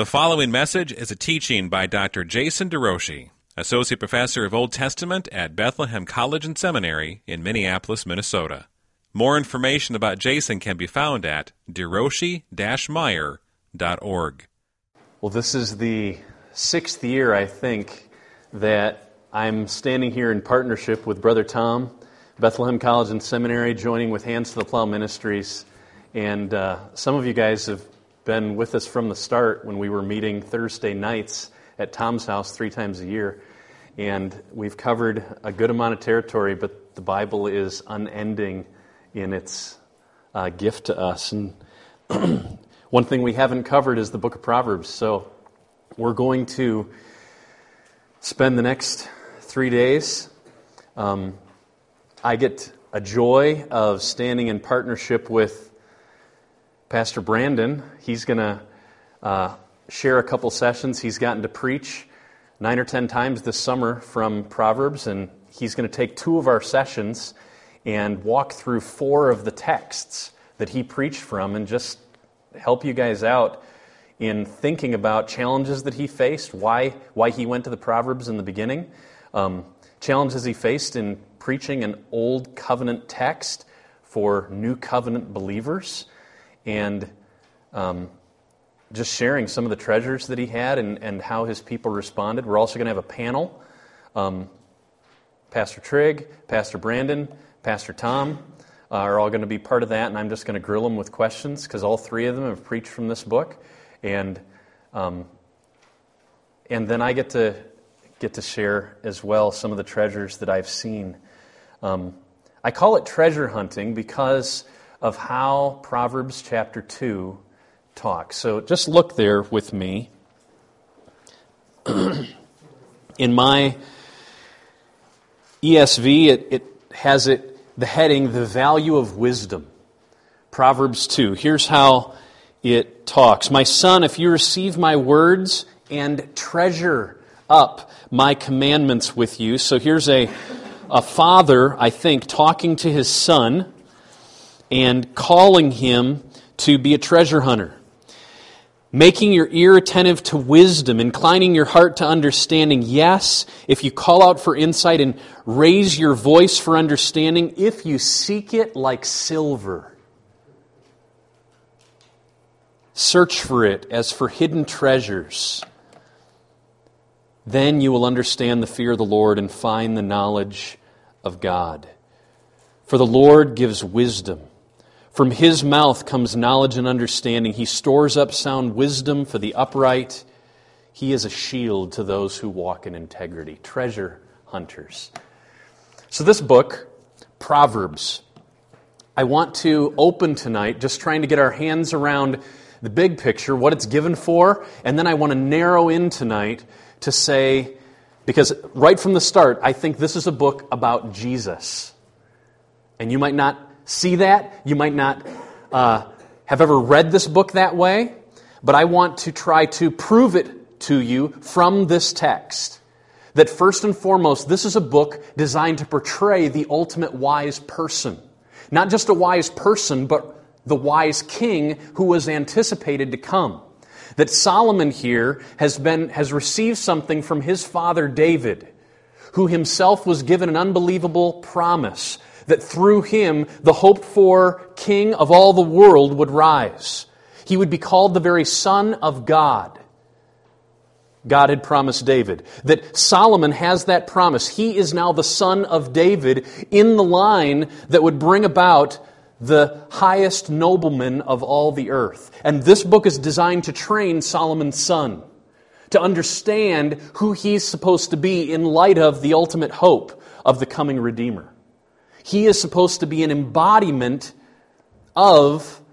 The following message is a teaching by Dr. Jason DeRouchie, Associate Professor of Old Testament at Bethlehem College and Seminary in Minneapolis, Minnesota. More information about Jason can be found at derouchie-meyer.org. Well, this is the 6th year, I think, that I'm standing here in partnership with Brother Tom, Bethlehem College and Seminary, joining with Hands to the Plow Ministries. And some of you guys have been with us from the start when we were meeting Thursday nights at Tom's house 3 times a year. And we've covered a good amount of territory, but the Bible is unending in its gift to us. And one thing we haven't covered is the book of Proverbs. So we're going to spend the next 3 days. I get a joy of standing in partnership with Pastor Brandon. He's going to share a couple sessions. He's gotten to preach 9 or 10 times this summer from Proverbs, and he's going to take 2 of our sessions and walk through 4 of the texts that he preached from and just help you guys out in thinking about challenges that he faced, why he went to the Proverbs in the beginning, challenges he faced in preaching an old covenant text for new covenant believers, and just sharing some of the treasures that he had and how his people responded. We're also going to have a panel. Pastor Trigg, Pastor Brandon, Pastor Tom are all going to be part of that, and I'm just going to grill them with questions because all 3 of them have preached from this book. And then I get to share as well some of the treasures that I've seen. I call it treasure hunting because of how Proverbs chapter 2 talks. So just look there with me. In my ESV, it has the heading, The Value of Wisdom. Proverbs 2. Here's how it talks. My son, if you receive my words and treasure up my commandments with you. So here's a father, I think, talking to his son and calling him to be a treasure hunter. Making your ear attentive to wisdom, inclining your heart to understanding. Yes, if you call out for insight and raise your voice for understanding, if you seek it like silver. Search for it as for hidden treasures. Then you will understand the fear of the Lord and find the knowledge of God. For the Lord gives wisdom. From His mouth comes knowledge and understanding. He stores up sound wisdom for the upright. He is a shield to those who walk in integrity. Treasure hunters. So this book, Proverbs, I want to open tonight just trying to get our hands around the big picture, what it's given for, and then I want to narrow in tonight to say, because right from the start, I think this is a book about Jesus. And you might not see that. You might not have ever read this book that way. But I want to try to prove it to you from this text. That first and foremost, this is a book designed to portray the ultimate wise person. Not just a wise person, but the wise king who was anticipated to come. That Solomon here has received something from his father David, who himself was given an unbelievable promise that through him the hoped-for king of all the world would rise. He would be called the very Son of God. God had promised David. That Solomon has that promise. He is now the son of David in the line that would bring about the highest nobleman of all the earth. And this book is designed to train Solomon's son to understand who he's supposed to be in light of the ultimate hope of the coming Redeemer. He is supposed to be an embodiment of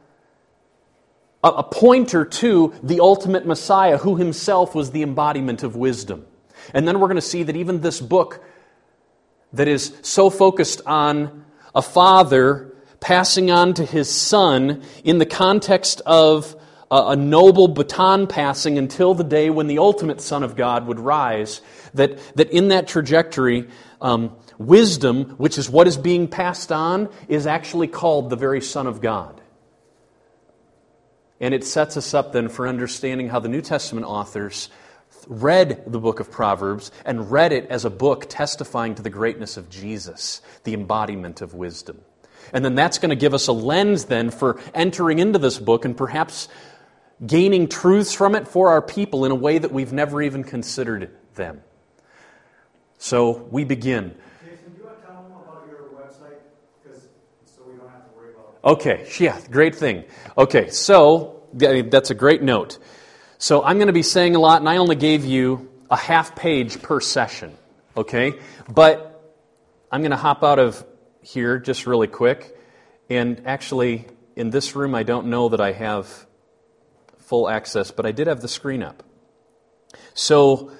a pointer to the ultimate Messiah, who himself was the embodiment of wisdom. And then we're going to see that even this book that is so focused on a father passing on to his son in the context of a noble baton passing until the day when the ultimate Son of God would rise, that in that trajectory, wisdom, which is what is being passed on, is actually called the very Son of God. And it sets us up then for understanding how the New Testament authors read the book of Proverbs and read it as a book testifying to the greatness of Jesus, the embodiment of wisdom. And then that's going to give us a lens then for entering into this book and perhaps gaining truths from it for our people in a way that we've never even considered them. So we begin. Jason, do you want to tell them about your website? So we don't have to worry about it. Okay, yeah, great thing. Okay, so that's a great note. So I'm going to be saying a lot, and I only gave you a half page per session, okay? But I'm going to hop out of here just really quick. And actually, in this room, I don't know that I have full access, but I did have the screen up. So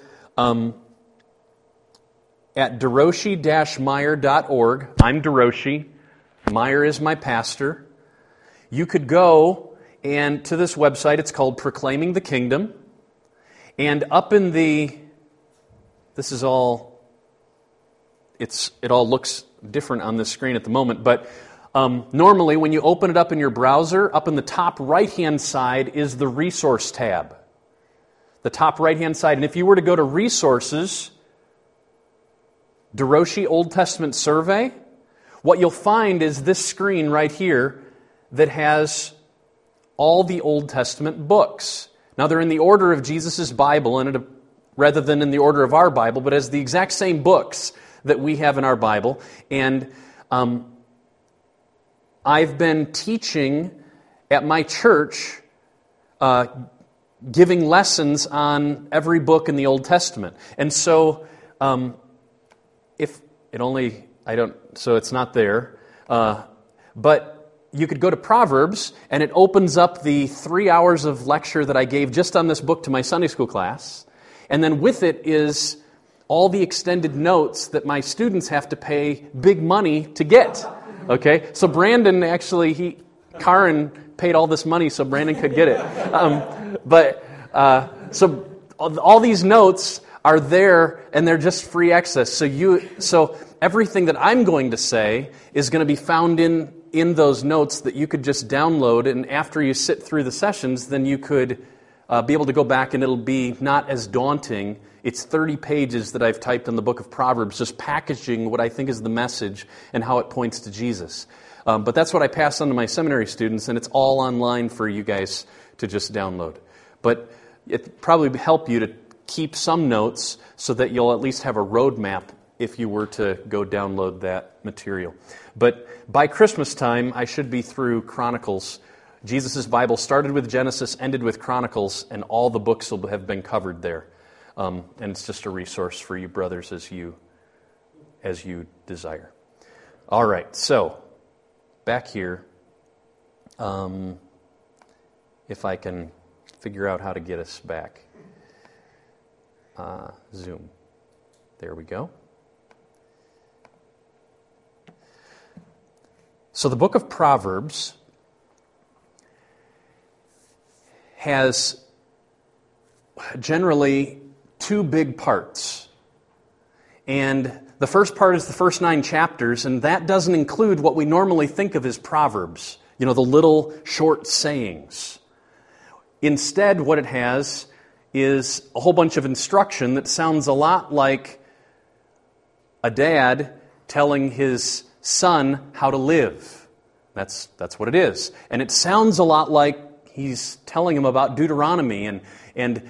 at DeRoshi-Meyer.org, I'm DeRoshi, Meyer is my pastor. You could go and to this website. It's called Proclaiming the Kingdom. And up in it all looks different on this screen at the moment, but normally when you open it up in your browser, up in the top right-hand side is the Resource tab. The top right-hand side. And if you were to go to Resources, DeRoshi Old Testament Survey, what you'll find is this screen right here that has all the Old Testament books. Now, they're in the order of Jesus' Bible, rather than in the order of our Bible, but as the exact same books that we have in our Bible. And I've been teaching at my church, giving lessons on every book in the Old Testament. And so, so it's not there. But you could go to Proverbs, and it opens up the 3 hours of lecture that I gave just on this book to my Sunday school class. And then with it is all the extended notes that my students have to pay big money to get. Okay? So Brandon actually, Karen paid all this money so Brandon could get it. So all these notes are there, and they're just free access. So everything that I'm going to say is going to be found in those notes that you could just download, and after you sit through the sessions, then you could be able to go back, and it'll be not as daunting. It's 30 pages that I've typed in the book of Proverbs, just packaging what I think is the message and how it points to Jesus. But that's what I pass on to my seminary students, and it's all online for you guys to just download. But it probably help you to keep some notes so that you'll at least have a roadmap if you were to go download that material. But by Christmas time, I should be through Chronicles. Jesus' Bible started with Genesis, ended with Chronicles, and all the books will have been covered there. And it's just a resource for you brothers as you desire. All right, so back here, if I can figure out how to get us back. Zoom. There we go. So the book of Proverbs has generally two big parts. And the first part is the first 9 chapters, and that doesn't include what we normally think of as Proverbs, the little short sayings. Instead, what it has is a whole bunch of instruction that sounds a lot like a dad telling his son how to live. That's what it is. And it sounds a lot like he's telling him about Deuteronomy and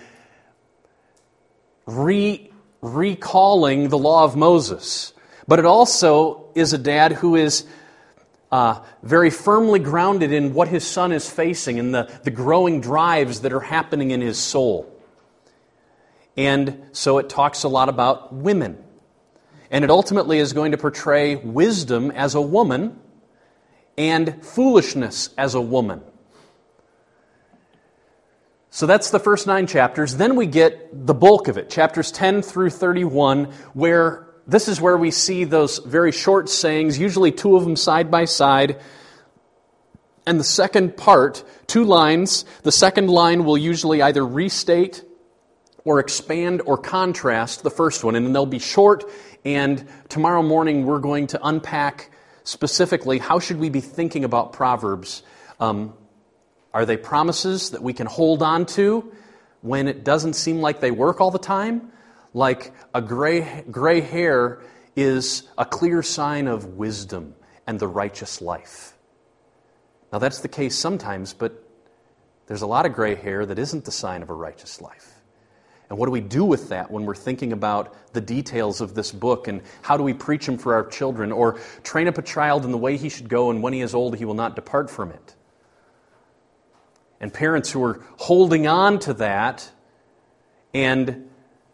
recalling the law of Moses. But it also is a dad who is very firmly grounded in what his son is facing and the growing drives that are happening in his soul. And so it talks a lot about women. And it ultimately is going to portray wisdom as a woman and foolishness as a woman. So that's the first 9 chapters. Then we get the bulk of it, chapters 10 through 31, where this is where we see those very short sayings, usually 2 of them side by side. And the second part, 2 lines, the second line will usually either restate or expand or contrast the first one. And then they'll be short, and tomorrow morning we're going to unpack specifically how should we be thinking about Proverbs Are they promises that we can hold on to when it doesn't seem like they work all the time? Like a gray hair is a clear sign of wisdom and the righteous life. Now that's the case sometimes, but there's a lot of gray hair that isn't the sign of a righteous life. And what do we do with that when we're thinking about the details of this book, and how do we preach them for our children, or train up a child in the way he should go, and when he is old he will not depart from it? And parents who are holding on to that and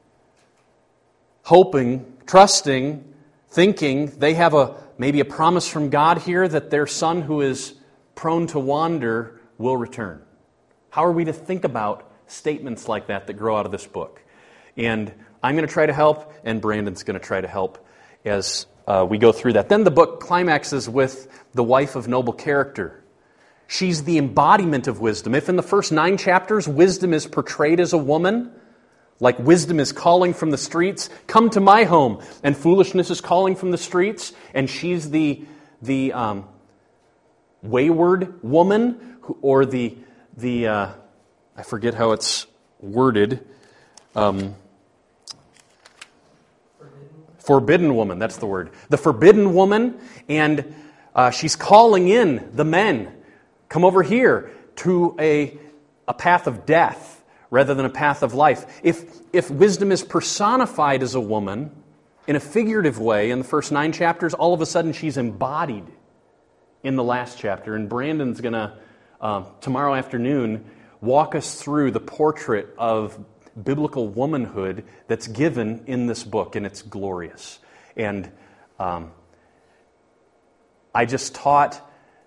hoping, trusting, thinking they have maybe a promise from God here that their son who is prone to wander will return. How are we to think about statements like that grow out of this book? And I'm going to try to help, and Brandon's going to try to help as we go through that. Then the book climaxes with the wife of noble character. She's the embodiment of wisdom. If in the first 9 chapters wisdom is portrayed as a woman, like wisdom is calling from the streets, "Come to my home," and foolishness is calling from the streets, and she's the wayward woman, or the I forget how it's worded. Forbidden woman, that's the word. The forbidden woman, and she's calling in the men. Come over here to a path of death rather than a path of life. If wisdom is personified as a woman in a figurative way in the first 9 chapters, all of a sudden she's embodied in the last chapter. And Brandon's going to, tomorrow afternoon, walk us through the portrait of biblical womanhood that's given in this book, and it's glorious. And I just taught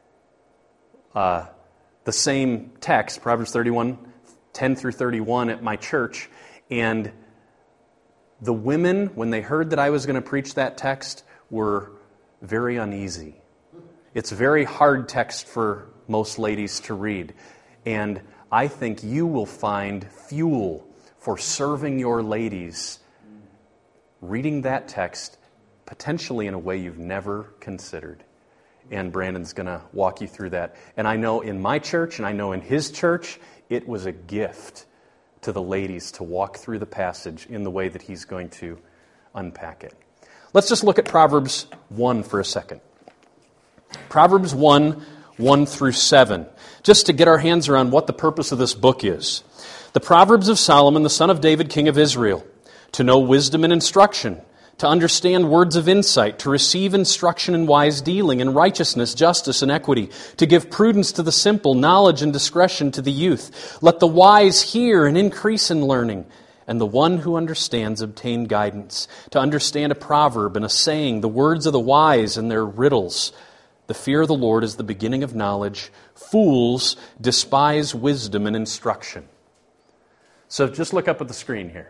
the same text, Proverbs 31, 10 through 31, at my church, and the women, when they heard that I was going to preach that text, were very uneasy. It's a very hard text for most ladies to read, and I think you will find fuel for serving your ladies reading that text potentially in a way you've never considered. And Brandon's going to walk you through that. And I know in my church, and I know in his church, it was a gift to the ladies to walk through the passage in the way that he's going to unpack it. Let's just look at Proverbs 1 for a second. Proverbs 1, 1 through 7, just to get our hands around what the purpose of this book is. The Proverbs of Solomon, the son of David, king of Israel, to know wisdom and instruction, to understand words of insight, to receive instruction in wise dealing, in righteousness, justice, and equity, to give prudence to the simple, knowledge and discretion to the youth. Let the wise hear and increase in learning, and the one who understands obtain guidance, to understand a proverb and a saying, the words of the wise and their riddles. The fear of the Lord is the beginning of knowledge. Fools despise wisdom and instruction. So just look up at the screen here.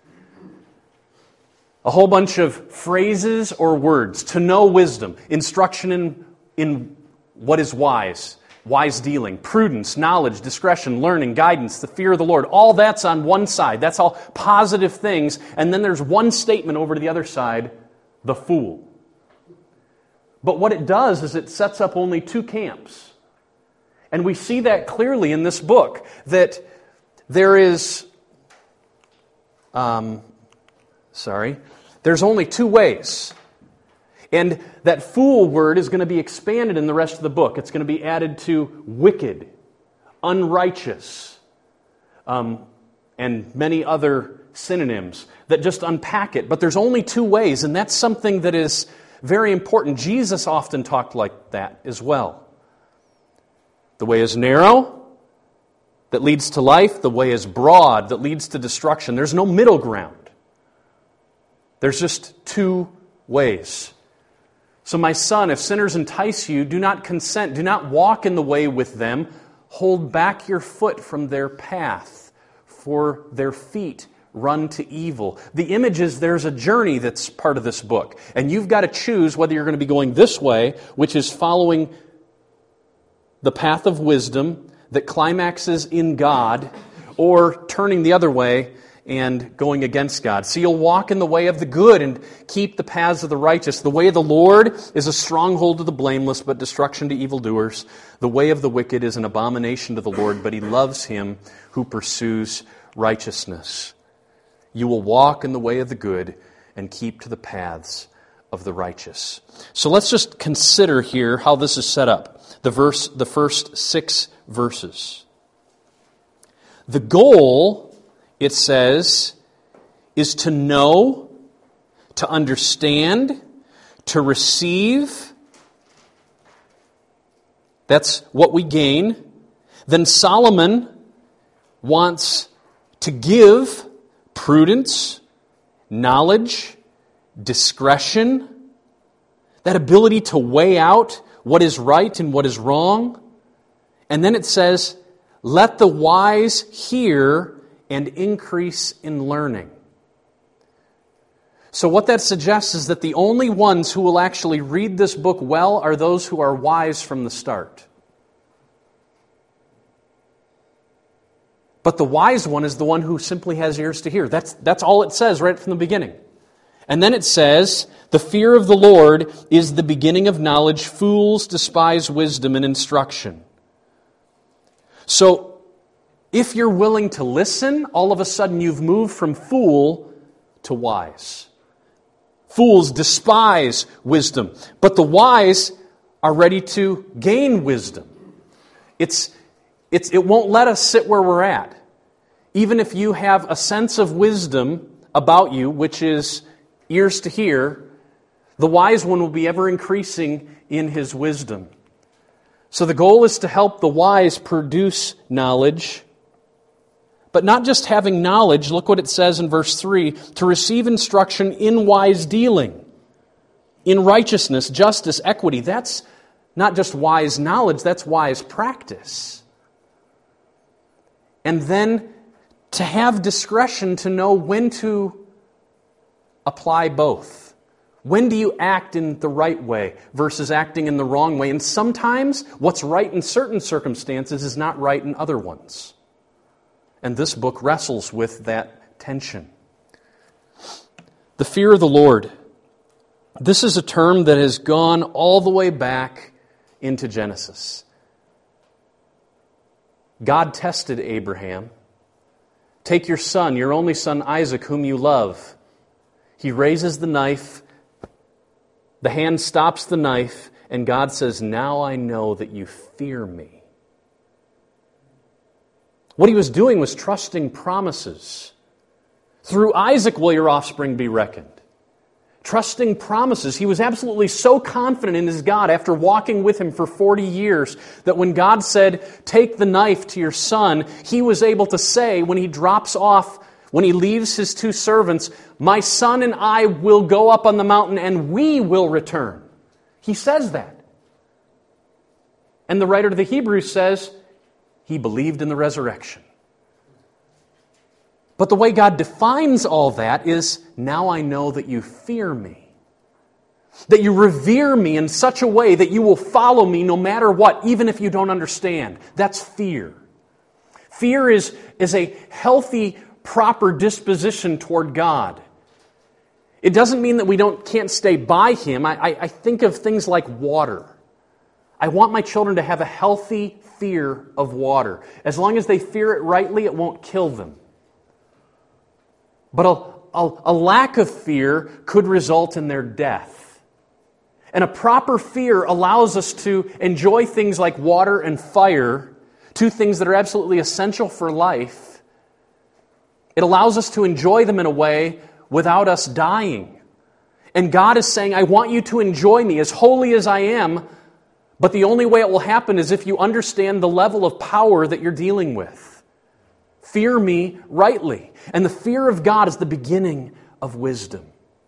A whole bunch of phrases or words. To know wisdom, instruction in what is wise, wise dealing, prudence, knowledge, discretion, learning, guidance, the fear of the Lord. All that's on one side. That's all positive things. And then there's one statement over to the other side, the fool. But what it does is it sets up only 2 camps. And we see that clearly in this book, that there is, there's only 2 ways. And that fool word is going to be expanded in the rest of the book. It's going to be added to wicked, unrighteous, and many other synonyms that just unpack it. But there's only 2 ways, and that's something that is very important. Jesus often talked like that as well. The way is narrow, that leads to life. The way is broad, that leads to destruction. There's no middle ground. There's just 2 ways. So my son, if sinners entice you, do not consent. Do not walk in the way with them. Hold back your foot from their path, for their feet run to evil. The image is there's a journey that's part of this book. And you've got to choose whether you're going to be going this way, which is following the path of wisdom that climaxes in God, or turning the other way and going against God. So you'll walk in the way of the good and keep the paths of the righteous. The way of the Lord is a stronghold to the blameless, but destruction to evildoers. The way of the wicked is an abomination to the Lord, but He loves him who pursues righteousness. You will walk in the way of the good and keep to the paths of the righteous. So let's just consider here how this is set up. The first 6 verses. The goal, it says, is to know, to understand, to receive. That's what we gain. Then Solomon wants to give prudence, knowledge, discretion, that ability to weigh out what is right and what is wrong. And then it says, let the wise hear and increase in learning. So what that suggests is that the only ones who will actually read this book well are those who are wise from the start. But the wise one is the one who simply has ears to hear. That's all it says right from the beginning. And then it says, the fear of the Lord is the beginning of knowledge. Fools despise wisdom and instruction. So, if you're willing to listen, all of a sudden you've moved from fool to wise. Fools despise wisdom, but the wise are ready to gain wisdom. It won't let us sit where we're at. Even if you have a sense of wisdom about you, which is ears to hear, the wise one will be ever increasing in his wisdom. So the goal is to help the wise produce knowledge, but not just having knowledge. Look what it says in verse 3, to receive instruction in wise dealing, in righteousness, justice, equity. That's not just wise knowledge, that's wise practice. And then to have discretion to know when to apply both. When do you act in the right way versus acting in the wrong way? And sometimes what's right in certain circumstances is not right in other ones. And this book wrestles with that tension. The fear of the Lord. This is a term that has gone all the way back into Genesis. God tested Abraham. Take your son, your only son Isaac, whom you love. He raises the knife. The hand stops the knife, and God says, now I know that you fear me. What he was doing was trusting promises. Through Isaac will your offspring be reckoned. Trusting promises. He was absolutely so confident in his God after walking with him for 40 years that when God said, take the knife to your son, he was able to say when he drops off, when he leaves his 2 servants, my son and I will go up on the mountain and we will return. He says that. And the writer to the Hebrews says, he believed in the resurrection. But the way God defines all that is, now I know that you fear me. That you revere me in such a way that you will follow me no matter what, even if you don't understand. That's fear. Fear is a healthy, proper disposition toward God. It doesn't mean that we can't stay by Him. I think of things like water. I want my children to have a healthy fear of water. As long as they fear it rightly, it won't kill them. But a lack of fear could result in their death. And a proper fear allows us to enjoy things like water and fire, 2 things that are absolutely essential for life. It allows us to enjoy them in a way without us dying. And God is saying, I want you to enjoy me as holy as I am, but the only way it will happen is if you understand the level of power that you're dealing with. Fear me rightly. And the fear of God is the beginning of wisdom.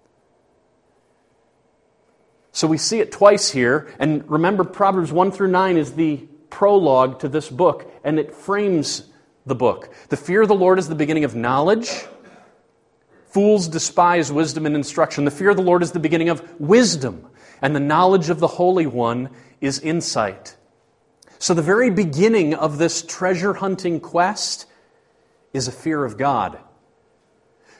So we see it twice here. And remember, Proverbs 1 through 9 is the prologue to this book, and it frames the book. The fear of the Lord is the beginning of knowledge. Fools despise wisdom and instruction. The fear of the Lord is the beginning of wisdom. And the knowledge of the Holy One is insight. So the very beginning of this treasure hunting quest is a fear of God.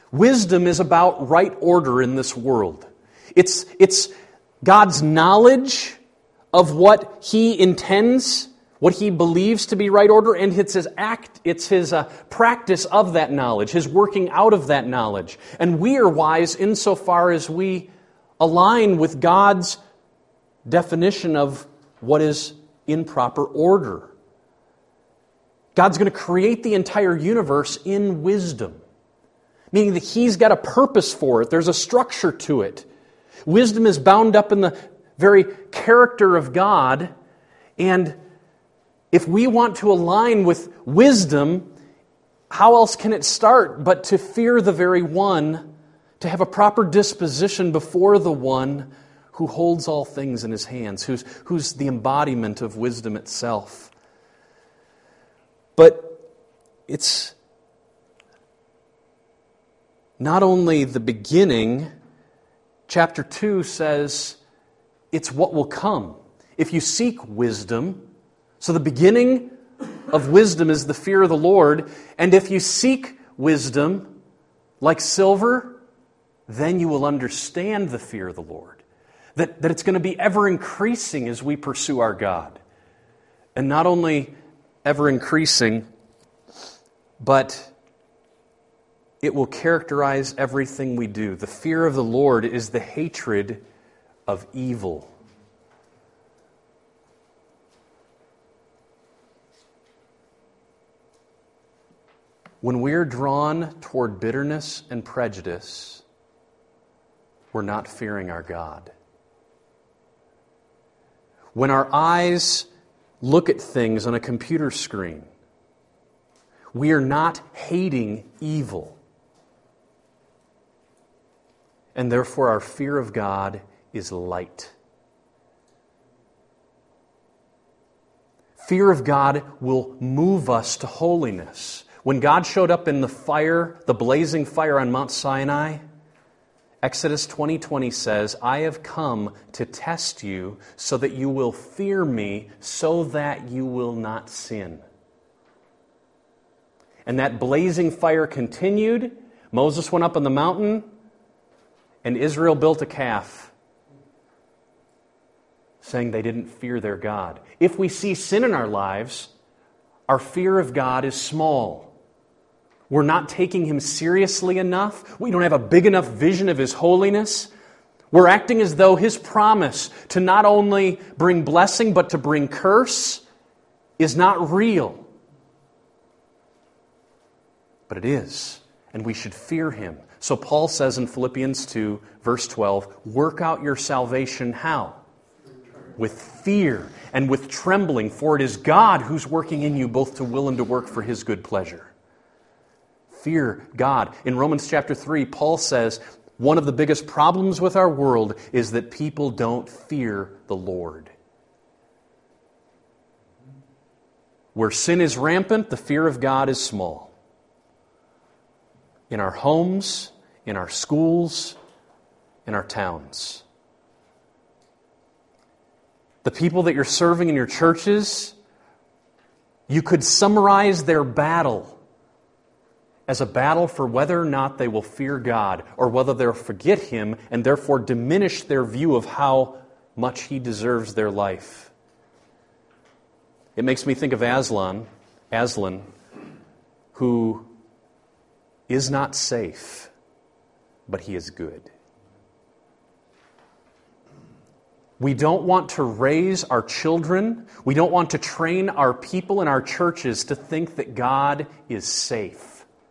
Wisdom is about right order in this world. It's God's knowledge of what He intends, what He believes to be right order, and it's His practice of that knowledge, His working out of that knowledge. And we are wise insofar as we align with God's definition of what is in proper order. God's going to create the entire universe in wisdom, meaning that He's got a purpose for it. There's a structure to it. Wisdom is bound up in the very character of God, and if we want to align with wisdom, how else can it start but to fear the very one, to have a proper disposition before the one who holds all things in His hands, who's the embodiment of wisdom itself. But it's not only the beginning. Chapter 2 says it's what will come. If you seek wisdom, so the beginning of wisdom is the fear of the Lord, and if you seek wisdom like silver, then you will understand the fear of the Lord. That it's going to be ever increasing as we pursue our God. And not only ever increasing, but it will characterize everything we do. The fear of the Lord is the hatred of evil. When we're drawn toward bitterness and prejudice, we're not fearing our God. When our eyes look at things on a computer screen, we are not hating evil. And therefore our fear of God is light. Fear of God will move us to holiness. When God showed up in the fire, the blazing fire on Mount Sinai, Exodus 20:20 says, I have come to test you so that you will fear me, so that you will not sin. And that blazing fire continued. Moses went up on the mountain, and Israel built a calf, saying they didn't fear their God. If we see sin in our lives, our fear of God is small. We're not taking Him seriously enough. We don't have a big enough vision of His holiness. We're acting as though His promise to not only bring blessing but to bring curse is not real. But it is, and we should fear Him. So Paul says in Philippians 2, verse 12, work out your salvation how? With fear and with trembling, for it is God who's working in you both to will and to work for His good pleasure. Fear God. In Romans chapter 3, Paul says, one of the biggest problems with our world is that people don't fear the Lord. Where sin is rampant, the fear of God is small. In our homes, in our schools, in our towns. The people that you're serving in your churches, you could summarize their battle as a battle for whether or not they will fear God, or whether they'll forget Him and therefore diminish their view of how much He deserves their life. It makes me think of Aslan, who is not safe, but he is good. We don't want to raise our children, we don't want to train our people in our churches to think that God is safe.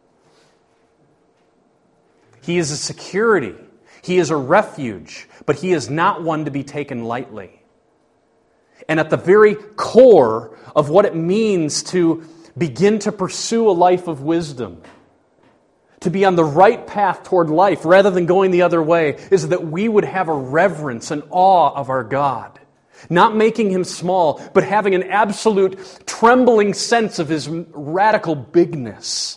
He is a security. He is a refuge, but He is not one to be taken lightly. And at the very core of what it means to begin to pursue a life of wisdom, to be on the right path toward life rather than going the other way, is that we would have a reverence and awe of our God. Not making Him small, but having an absolute trembling sense of His radical bigness.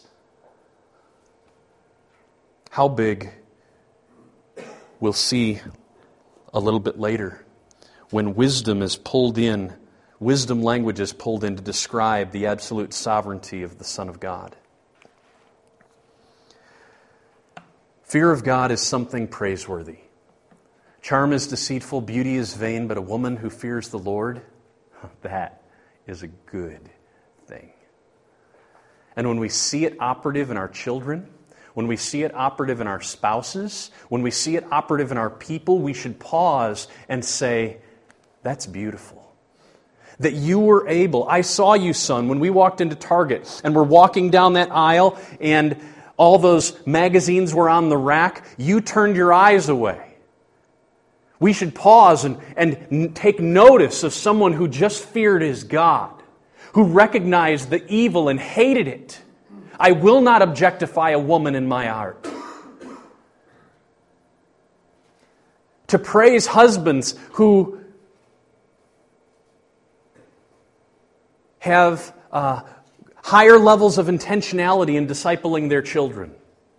How big, we'll see a little bit later. When wisdom is pulled in, wisdom language is pulled in to describe the absolute sovereignty of the Son of God. Fear of God is something praiseworthy. Charm is deceitful, beauty is vain, but a woman who fears the Lord, that is a good thing. And when we see it operative in our children, when we see it operative in our spouses, when we see it operative in our people, we should pause and say, that's beautiful. That you were able, I saw you, son, when we walked into Target and we're walking down that aisle and all those magazines were on the rack, you turned your eyes away. We should pause and take notice of someone who just feared his God, who recognized the evil and hated it. I will not objectify a woman in my heart. To praise husbands who have higher levels of intentionality in discipling their children.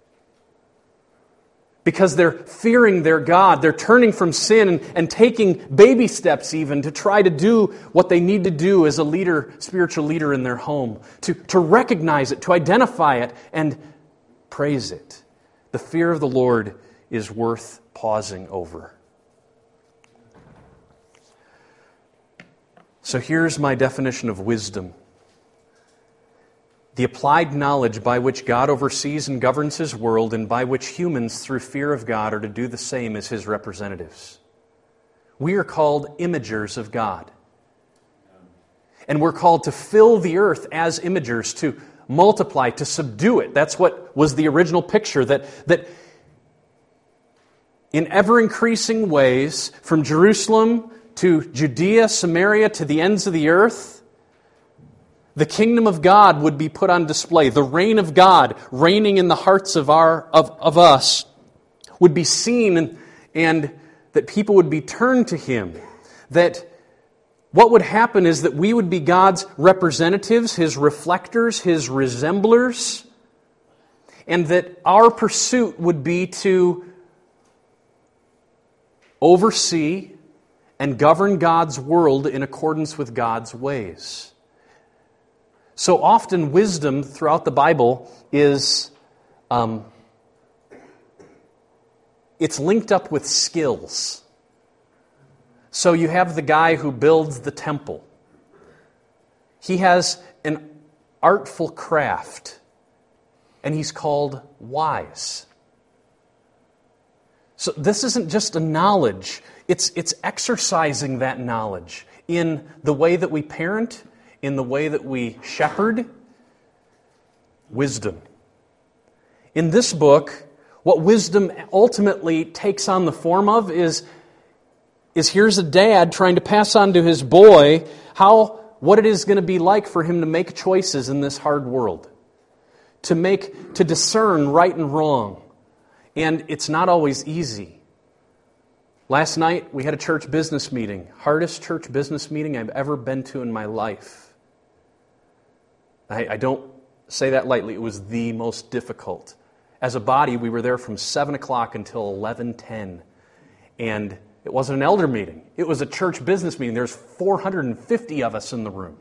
Because they're fearing their God. They're turning from sin and taking baby steps even to try to do what they need to do as a leader, spiritual leader in their home. To recognize it, to identify it, and praise it. The fear of the Lord is worth pausing over. So here's my definition of wisdom. The applied knowledge by which God oversees and governs His world and by which humans, through fear of God, are to do the same as His representatives. We are called imagers of God. And we're called to fill the earth as imagers, to multiply, to subdue it. That's what was the original picture, that in ever-increasing ways, from Jerusalem to Judea, Samaria, to the ends of the earth, the kingdom of God would be put on display. The reign of God reigning in the hearts of us would be seen, and that people would be turned to Him. That what would happen is that we would be God's representatives, His reflectors, His resemblers, and that our pursuit would be to oversee and govern God's world in accordance with God's ways. So often wisdom throughout the Bible is, it's linked up with skills. So you have the guy who builds the temple. He has an artful craft, and he's called wise. So this isn't just a knowledge, it's exercising that knowledge in the way that we parent, in the way that we shepherd. Wisdom. In this book, what wisdom ultimately takes on the form of is here's a dad trying to pass on to his boy what it is going to be like for him to make choices in this hard world. To discern right and wrong. And it's not always easy. Last night, we had a church business meeting. Hardest church business meeting I've ever been to in my life. I don't say that lightly. It was the most difficult. As a body, we were there from 7 o'clock until 11:10. And it wasn't an elder meeting. It was a church business meeting. There's 450 of us in the room.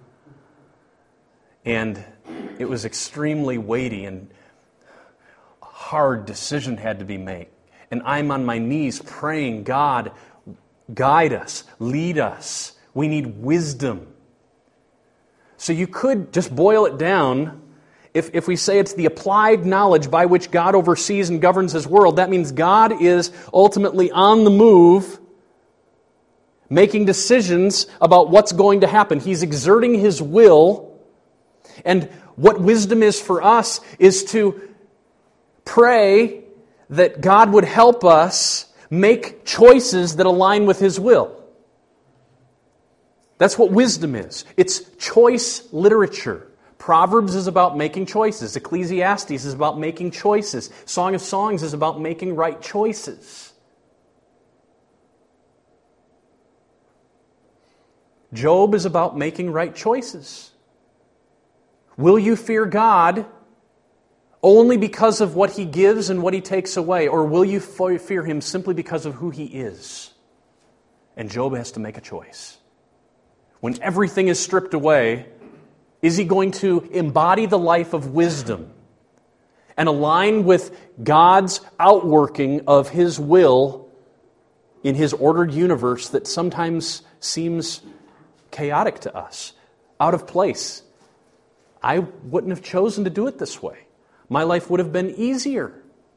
And it was extremely weighty, and a hard decision had to be made. And I'm on my knees praying, God, guide us, lead us. We need wisdom. So you could just boil it down. If we say it's the applied knowledge by which God oversees and governs His world, that means God is ultimately on the move, making decisions about what's going to happen. He's exerting His will. And what wisdom is for us is to pray that God would help us make choices that align with His will. That's what wisdom is. It's choice literature. Proverbs is about making choices. Ecclesiastes is about making choices. Song of Songs is about making right choices. Job is about making right choices. Will you fear God only because of what He gives and what He takes away? Or will you fear Him simply because of who He is? And Job has to make a choice. When everything is stripped away, is he going to embody the life of wisdom and align with God's outworking of His will in His ordered universe that sometimes seems chaotic to us, out of place. I wouldn't have chosen to do it this way. My life would have been easier.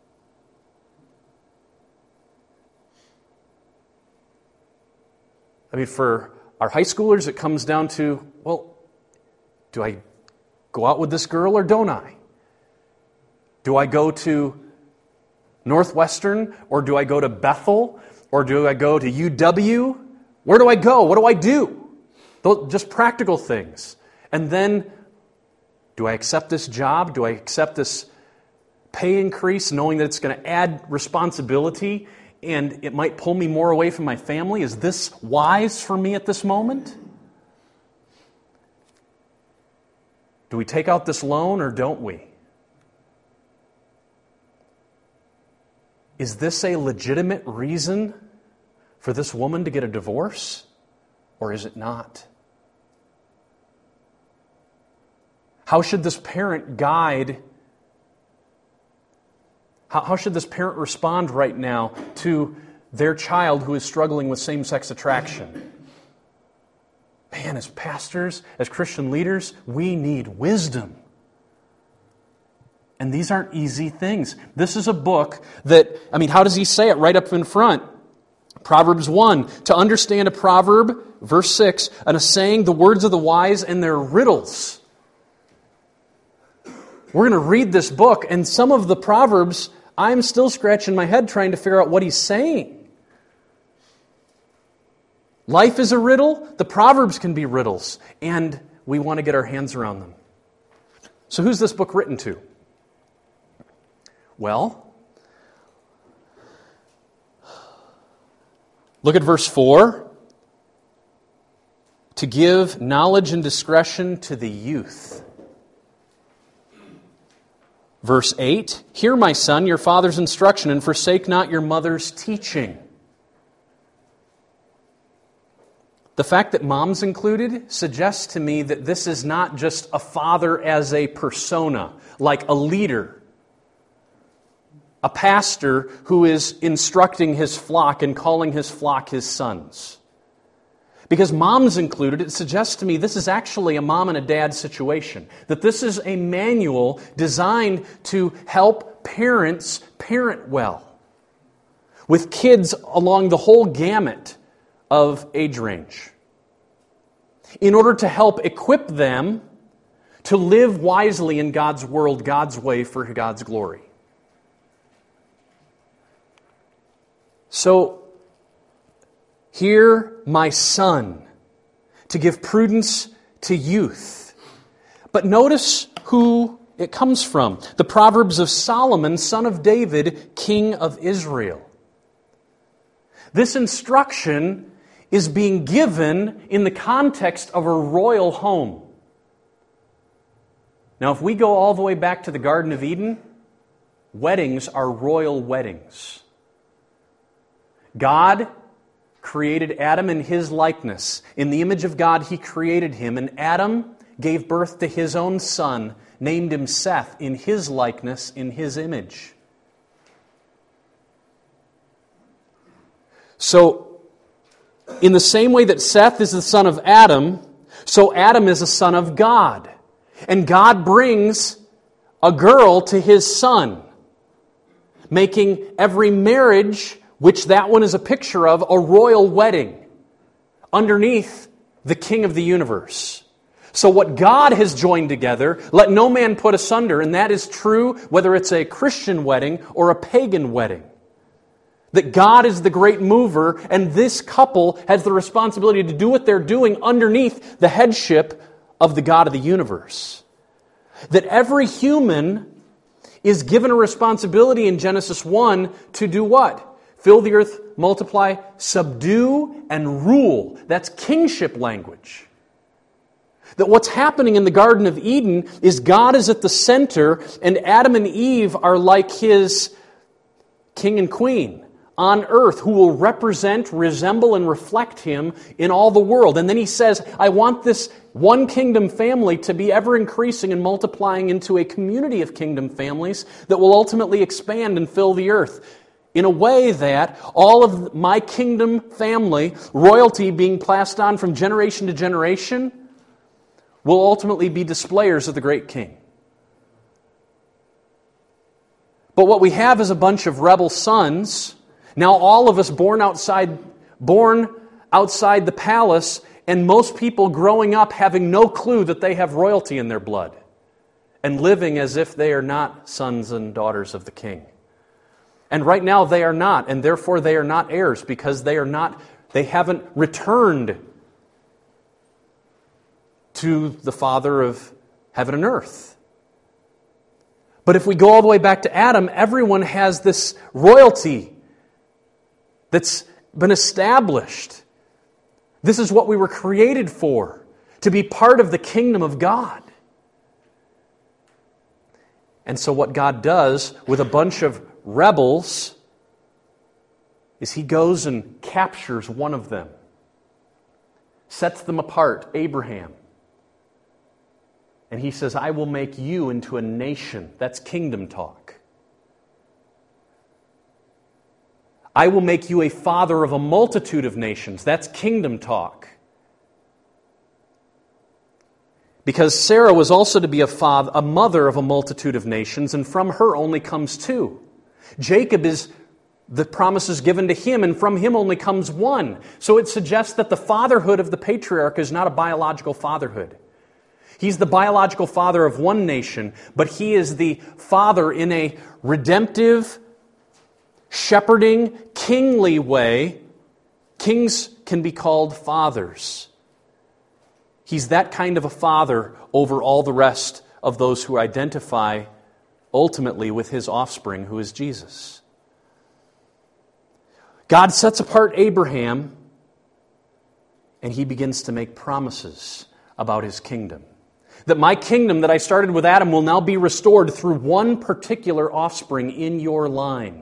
I mean, for our high schoolers, it comes down to, well, do I go out with this girl or don't I? Do I go to Northwestern or do I go to Bethel or do I go to UW? Where do I go? What do I do? Those, just practical things. And then, do I accept this job? Do I accept this pay increase knowing that it's going to add responsibility and it might pull me more away from my family? Is this wise for me at this moment? Do we take out this loan or don't we? Is this a legitimate reason for this woman to get a divorce, or is it not? How should this parent guide? How should this parent respond right now to their child who is struggling with same-sex attraction? Man, as pastors, as Christian leaders, we need wisdom. And these aren't easy things. This is a book that, how does he say it right up in front? Proverbs 1, to understand a proverb, verse 6, and a saying, the words of the wise and their riddles. We're going to read this book, and some of the Proverbs, I'm still scratching my head trying to figure out what he's saying. Life is a riddle. The Proverbs can be riddles, and we want to get our hands around them. So who's this book written to? Well, look at verse 4. To give knowledge and discretion to the youth. Verse 8, hear, my son, your father's instruction, and forsake not your mother's teaching. The fact that mom's included suggests to me that this is not just a father as a persona, like a leader, a pastor who is instructing his flock and calling his flock his sons. Because mom's included, it suggests to me this is actually a mom and a dad situation. That this is a manual designed to help parents parent well. With kids along the whole gamut of age range. In order to help equip them to live wisely in God's world, God's way, for God's glory. So, hear, my son, to give prudence to youth. But notice who it comes from. The Proverbs of Solomon, son of David, king of Israel. This instruction is being given in the context of a royal home. Now, if we go all the way back to the Garden of Eden, weddings are royal weddings. God created Adam in His likeness. In the image of God, He created him, and Adam gave birth to his own son, named him Seth, in His likeness, in His image. So, in the same way that Seth is the son of Adam, so Adam is a son of God. And God brings a girl to His son, making every marriage, which that one is a picture of, a royal wedding underneath the King of the universe. So what God has joined together, let no man put asunder, and that is true whether it's a Christian wedding or a pagan wedding. That God is the great mover, and this couple has the responsibility to do what they're doing underneath the headship of the God of the universe. That every human is given a responsibility in Genesis 1 to do what? Fill the earth, multiply, subdue, and rule. That's kingship language. That what's happening in the Garden of Eden is God is at the center, and Adam and Eve are like His king and queen on earth who will represent, resemble, and reflect Him in all the world. And then He says, I want this one kingdom family to be ever increasing and multiplying into a community of kingdom families that will ultimately expand and fill the earth in a way that all of my kingdom family, royalty being passed on from generation to generation, will ultimately be displayers of the great King. But what we have is a bunch of rebel sons, now all of us born outside the palace, and most people growing up having no clue that they have royalty in their blood and living as if they are not sons and daughters of the King. And right now they are not, and therefore they are not heirs because they haven't returned to the Father of heaven and earth. But if we go all the way back to Adam, everyone has this royalty that's been established. This is what we were created for, to be part of the kingdom of God. And so what God does with a bunch of rebels is He goes and captures one of them, sets them apart, Abraham. And He says, I will make you into a nation. That's kingdom talk. I will make you a father of a multitude of nations. That's kingdom talk. Because Sarah was also to be a mother of a multitude of nations, and from her only comes two. Jacob is the promises given to him, and from him only comes one. So it suggests that the fatherhood of the patriarch is not a biological fatherhood. He's the biological father of one nation, but he is the father in a redemptive, shepherding, kingly way. Kings can be called fathers. He's that kind of a father over all the rest of those who identify ultimately with His offspring, who is Jesus. God sets apart Abraham, and He begins to make promises about His kingdom. That my kingdom that I started with Adam will now be restored through one particular offspring in your line.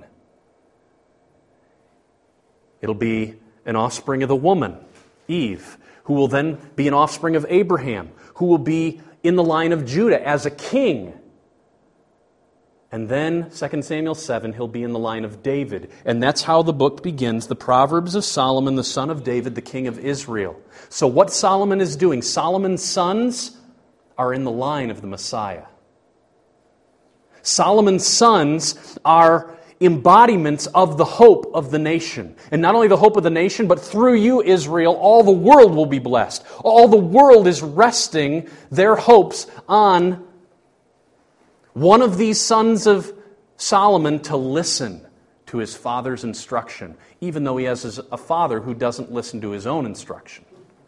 It'll be an offspring of the woman, Eve, who will then be an offspring of Abraham, who will be in the line of Judah as a king. And then, 2 Samuel 7, he'll be in the line of David. And that's how the book begins, the Proverbs of Solomon, the son of David, the king of Israel. So what Solomon is doing, Solomon's sons are in the line of the Messiah. Solomon's sons are embodiments of the hope of the nation. And not only the hope of the nation, but through you, Israel, all the world will be blessed. All the world is resting their hopes on one of these sons of Solomon to listen to his father's instruction, even though he has a father who doesn't listen to his own instruction.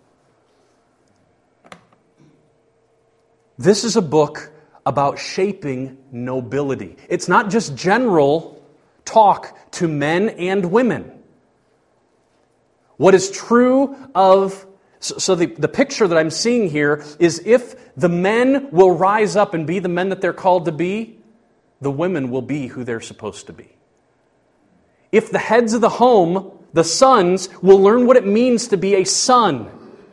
This is a book about shaping nobility. It's not just general talk to men and women. What is true of... So the picture that I'm seeing here is if the men will rise up and be the men that they're called to be, the women will be who they're supposed to be. If the heads of the home, the sons, will learn what it means to be a son,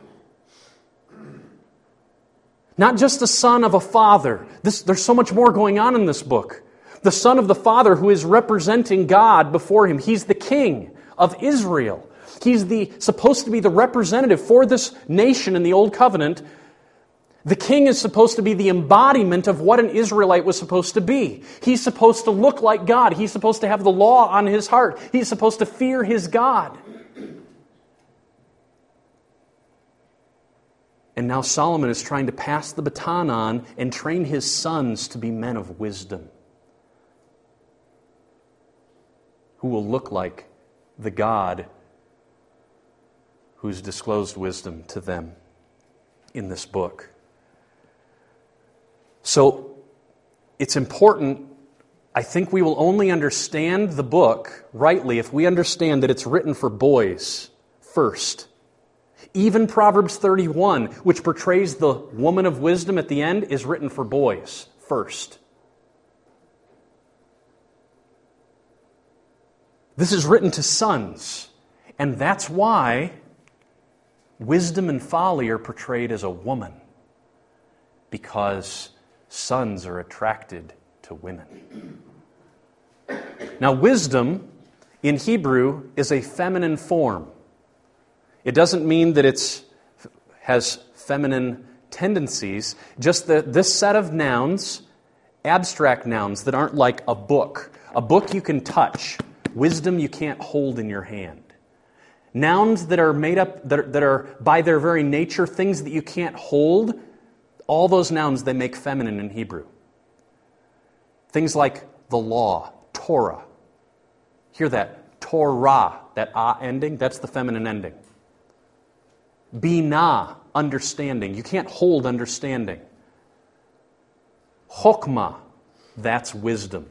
not just the son of a father. There's so much more going on in this book. The son of the father who is representing God before him. He's the king of Israel. He's supposed to be the representative for this nation in the Old Covenant. The king is supposed to be the embodiment of what an Israelite was supposed to be. He's supposed to look like God. He's supposed to have the law on his heart. He's supposed to fear his God. And now Solomon is trying to pass the baton on and train his sons to be men of wisdom, who will look like the God who's disclosed wisdom to them in this book. So it's important, I think we will only understand the book rightly if we understand that it's written for boys first. Even Proverbs 31, which portrays the woman of wisdom at the end, is written for boys first. This is written to sons, and that's why wisdom and folly are portrayed as a woman because sons are attracted to women. Now, wisdom in Hebrew is a feminine form. It doesn't mean that it has feminine tendencies, just that this set of nouns, abstract nouns that aren't like a book. A book you can touch. Wisdom you can't hold in your hand. Nouns that are made up, that are by their very nature things that you can't hold, all those nouns they make feminine in Hebrew. Things like the law, Torah. Hear that? Torah, that ah ending, that's the feminine ending. Binah, understanding. You can't hold understanding. Chokmah, that's wisdom.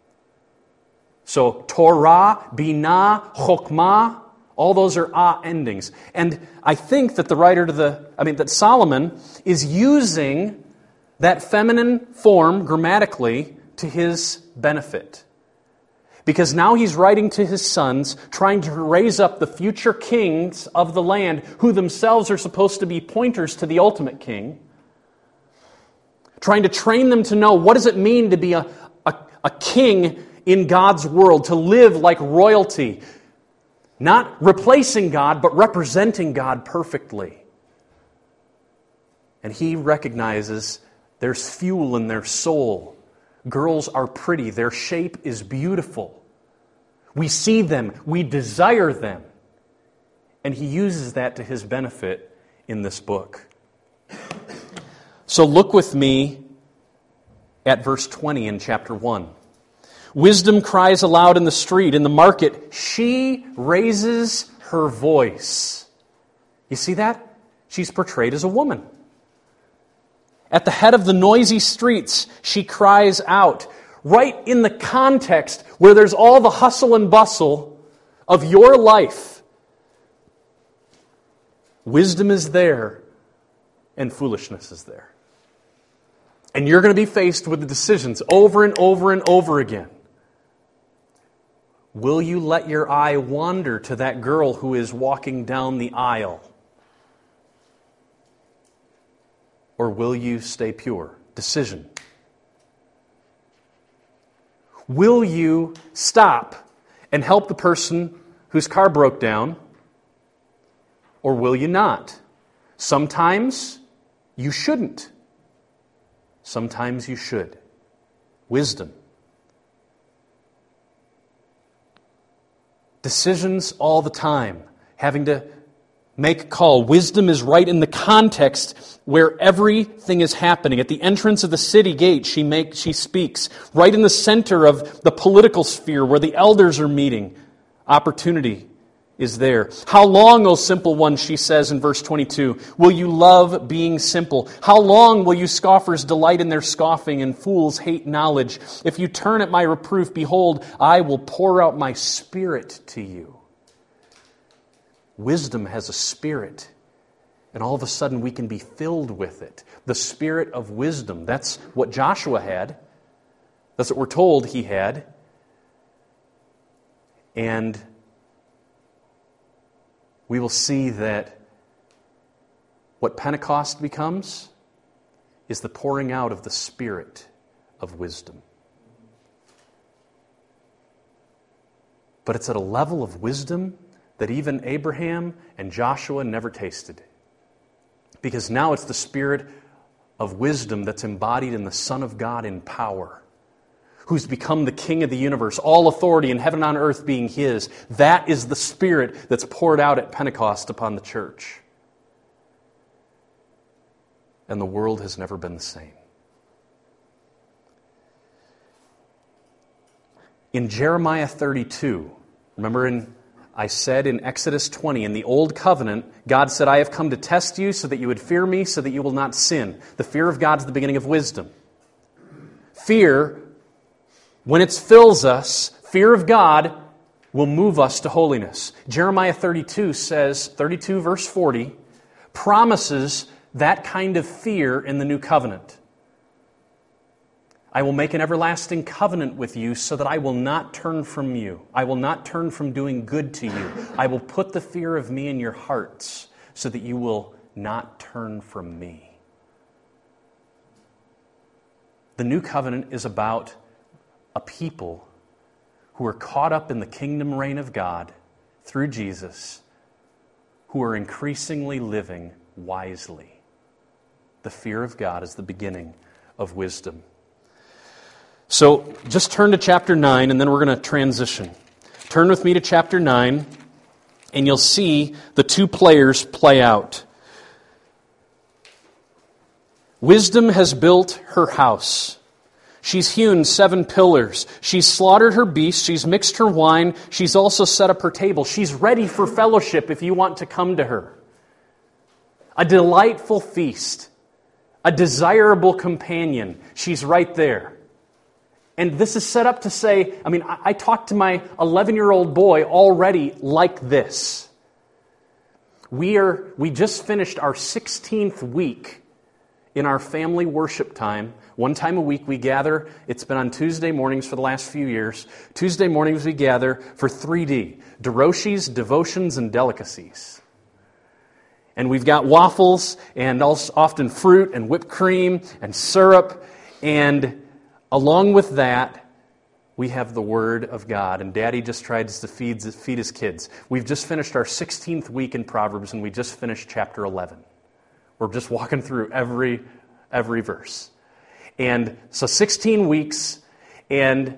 So Torah, Binah, Chokmah, all those are ah endings. And I think that that Solomon is using that feminine form grammatically to his benefit. Because now he's writing to his sons, trying to raise up the future kings of the land, who themselves are supposed to be pointers to the ultimate king. Trying to train them to know what does it mean to be a king in God's world, to live like royalty. Not replacing God, but representing God perfectly. And he recognizes there's fuel in their soul. Girls are pretty. Their shape is beautiful. We see them. We desire them. And he uses that to his benefit in this book. So look with me at verse 20 in chapter 1. Wisdom cries aloud in the street, in the market. She raises her voice. You see that? She's portrayed as a woman. At the head of the noisy streets, she cries out. Right in the context where there's all the hustle and bustle of your life. Wisdom is there and foolishness is there. And you're going to be faced with the decisions over and over and over again. Will you let your eye wander to that girl who is walking down the aisle? Or will you stay pure? Decision. Will you stop and help the person whose car broke down? Or will you not? Sometimes you shouldn't. Sometimes you should. Wisdom. Decisions all the time. Having to make a call. Wisdom is right in the context where everything is happening. At the entrance of the city gate, she speaks. Right in the center of the political sphere where the elders are meeting. Opportunity is there. How long, O simple one, she says in verse 22, will you love being simple? How long will you scoffers delight in their scoffing and fools hate knowledge? If you turn at my reproof, behold, I will pour out my spirit to you. Wisdom has a spirit, and all of a sudden we can be filled with it. The spirit of wisdom. That's what Joshua had. That's what we're told he had. And we will see that what Pentecost becomes is the pouring out of the spirit of wisdom. But it's at a level of wisdom that even Abraham and Joshua never tasted. Because now it's the spirit of wisdom that's embodied in the Son of God in power, who's become the King of the universe, all authority in heaven and on earth being His. That is the Spirit that's poured out at Pentecost upon the church. And the world has never been the same. In Jeremiah 32, remember I said in Exodus 20, in the Old Covenant, God said, I have come to test you so that you would fear me, so that you will not sin. The fear of God is the beginning of wisdom. Fear, when it fills us, fear of God will move us to holiness. Jeremiah 32 says, 32 verse 40, promises that kind of fear in the new covenant. I will make an everlasting covenant with you so that I will not turn from you. I will not turn from doing good to you. I will put the fear of me in your hearts so that you will not turn from me. The new covenant is about a people who are caught up in the kingdom reign of God through Jesus, who are increasingly living wisely. The fear of God is the beginning of wisdom. So just turn to chapter 9, and then we're going to transition. Turn with me to chapter 9, and you'll see the two players play out. Wisdom has built her house. She's hewn 7 pillars. She's slaughtered her beasts. She's mixed her wine. She's also set up her table. She's ready for fellowship if you want to come to her. A delightful feast. A desirable companion. She's right there. And this is set up to say, I talked to my 11-year-old boy already like this. We just finished our 16th week in our family worship time. One time a week we gather. It's been on Tuesday mornings for the last few years. Tuesday mornings we gather for 3D. Deroshi's, devotions, and delicacies. And we've got waffles and also often fruit and whipped cream and syrup. And along with that, we have the Word of God. And Daddy just tries to feed his kids. We've just finished our 16th week in Proverbs, and we just finished chapter 11. We're just walking through every verse. And so 16 weeks, and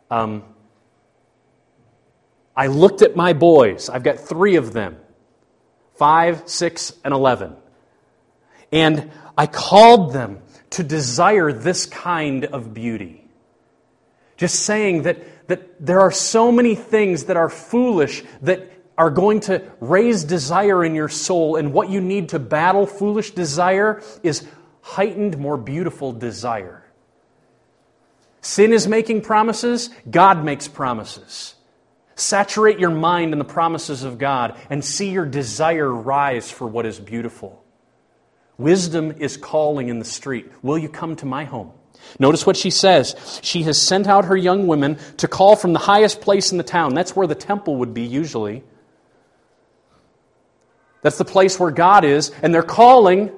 I looked at my boys. I've got 3 of them, 5, 6, and 11. And I called them to desire this kind of beauty. Just saying that there are so many things that are foolish that are going to raise desire in your soul, and what you need to battle foolish desire is heightened, more beautiful desire. Sin is making promises. God makes promises. Saturate your mind in the promises of God and see your desire rise for what is beautiful. Wisdom is calling in the street. Will you come to my home? Notice what she says. She has sent out her young women to call from the highest place in the town. That's where the temple would be usually. That's the place where God is. And they're calling.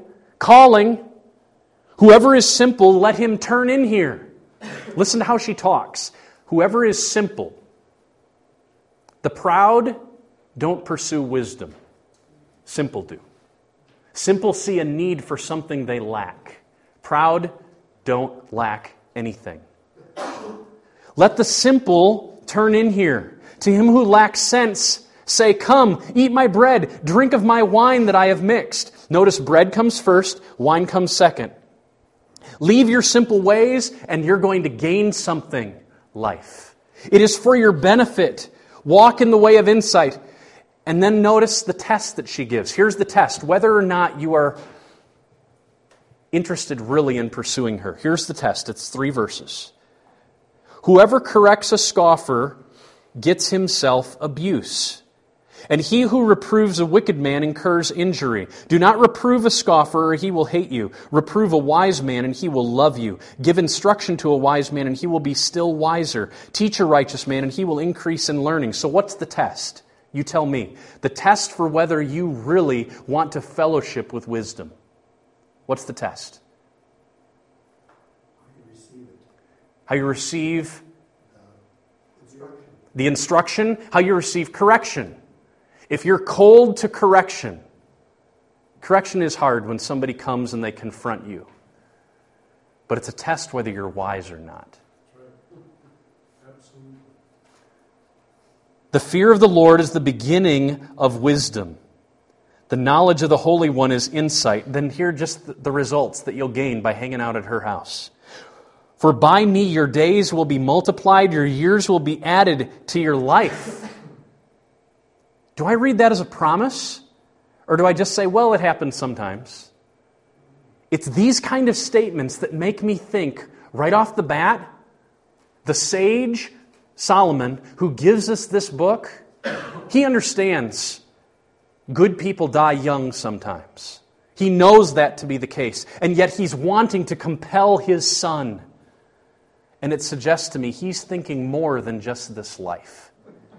Whoever is simple, let him turn in here. Listen to how she talks. Whoever is simple. The proud don't pursue wisdom. Simple do. Simple see a need for something they lack. Proud don't lack anything. Let the simple turn in here. To him who lacks sense, say, come, eat my bread, drink of my wine that I have mixed. Notice bread comes first, wine comes second. Leave your simple ways, and you're going to gain something, life. It is for your benefit. Walk in the way of insight. And then notice the test that she gives. Here's the test, whether or not you are interested really in pursuing her. Here's the test. It's 3 verses. Whoever corrects a scoffer gets himself abuse, and he who reproves a wicked man incurs injury. Do not reprove a scoffer, or he will hate you. Reprove a wise man, and he will love you. Give instruction to a wise man, and he will be still wiser. Teach a righteous man, and he will increase in learning. So what's the test? You tell me. The test for whether you really want to fellowship with wisdom. What's the test? How you receive the instruction. How you receive correction. If you're cold to correction, correction is hard when somebody comes and they confront you. But it's a test whether you're wise or not. Absolutely. The fear of the Lord is the beginning of wisdom. The knowledge of the Holy One is insight. Then here are just the results that you'll gain by hanging out at her house. For by me your days will be multiplied, your years will be added to your life. Do I read that as a promise? Or do I just say, well, it happens sometimes? It's these kind of statements that make me think, right off the bat, the sage Solomon, who gives us this book, he understands good people die young sometimes. He knows that to be the case. And yet he's wanting to compel his son. And it suggests to me he's thinking more than just this life.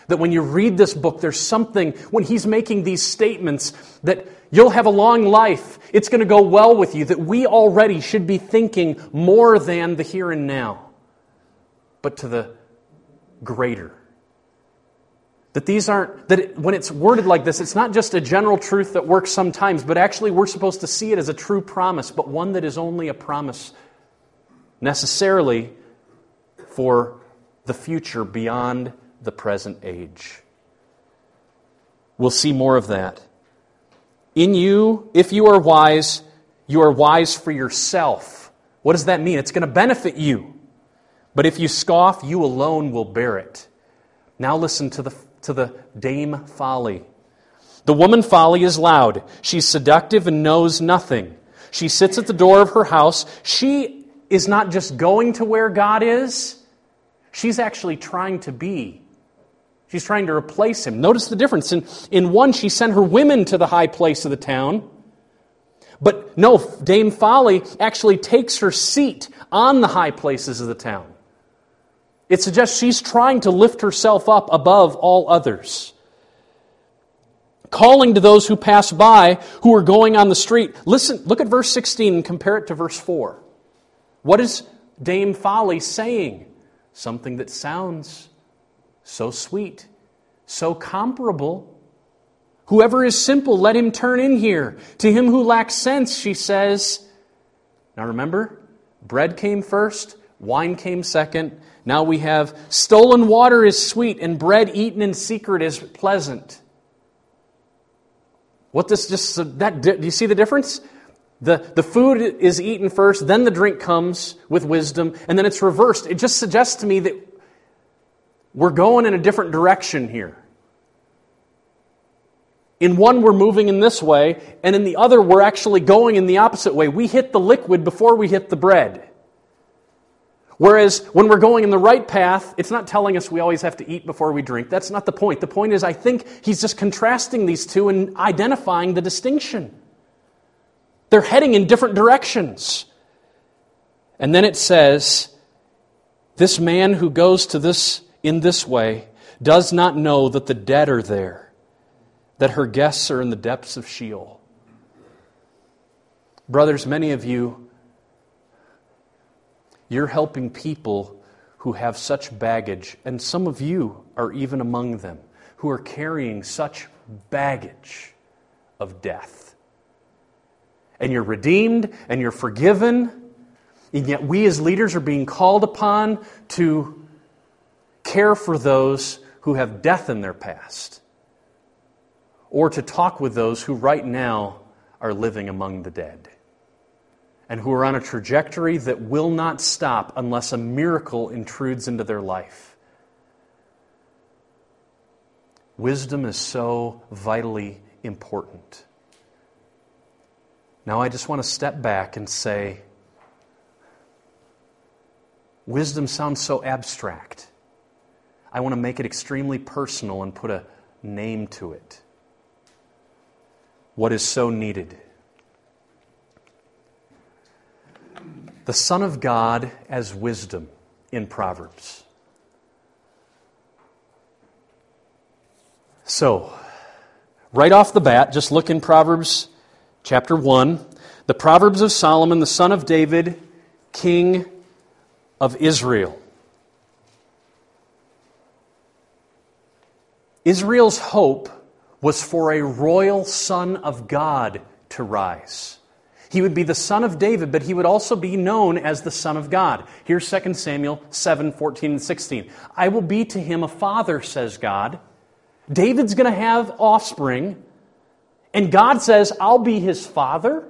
That when you read this book, there's something, when he's making these statements, that you'll have a long life, it's going to go well with you, that we already should be thinking more than the here and now, but to the greater. That these aren't, that when it's worded like this, it's not just a general truth that works sometimes, but actually we're supposed to see it as a true promise, but one that is only a promise necessarily for the future beyond the present age. We'll see more of that. In you, if you are wise for yourself. What does that mean? It's going to benefit you. But if you scoff, you alone will bear it. Now listen to the Dame Folly. The woman Folly is loud. She's seductive and knows nothing. She sits at the door of her house. She is not just going to where God is. She's actually trying to be. She's trying to replace Him. Notice the difference. In one, she sent her women to the high place of the town. But no, Dame Folly actually takes her seat on the high places of the town. It suggests she's trying to lift herself up above all others. Calling to those who pass by, who are going on the street. Listen, look at verse 16 and compare it to verse 4. What is Dame Folly saying? Something that sounds so sweet, so comparable. Whoever is simple, let him turn in here. To him who lacks sense, she says. Now remember, bread came first, wine came second. Now we have stolen water is sweet and bread eaten in secret is pleasant. Do you see the difference? The food is eaten first, then the drink comes with wisdom, and then it's reversed. It just suggests to me that we're going in a different direction here. In one, we're moving in this way, and in the other, we're actually going in the opposite way. We hit the liquid before we hit the bread. Whereas when we're going in the right path, it's not telling us we always have to eat before we drink. That's not the point. The point is, I think he's just contrasting these two and identifying the distinction. They're heading in different directions. And then it says, this man who goes to this in this way does not know that the dead are there, that her guests are in the depths of Sheol. Brothers, many of you, you're helping people who have such baggage, and some of you are even among them, who are carrying such baggage of death. And you're redeemed, and you're forgiven, and yet we as leaders are being called upon to care for those who have death in their past, or to talk with those who right now are living among the dead, and who are on a trajectory that will not stop unless a miracle intrudes into their life. Wisdom is so vitally important. Now I just want to step back and say, wisdom sounds so abstract. I want to make it extremely personal and put a name to it. What is so needed? The Son of God as wisdom in Proverbs. So, right off the bat, just look in Proverbs chapter 1. The Proverbs of Solomon, the son of David, king of Israel. Israel's hope was for a royal son of God to rise. He would be the son of David, but he would also be known as the Son of God. Here's 2 Samuel 7, 14 and 16. I will be to him a father, says God. David's going to have offspring, and God says, I'll be his father.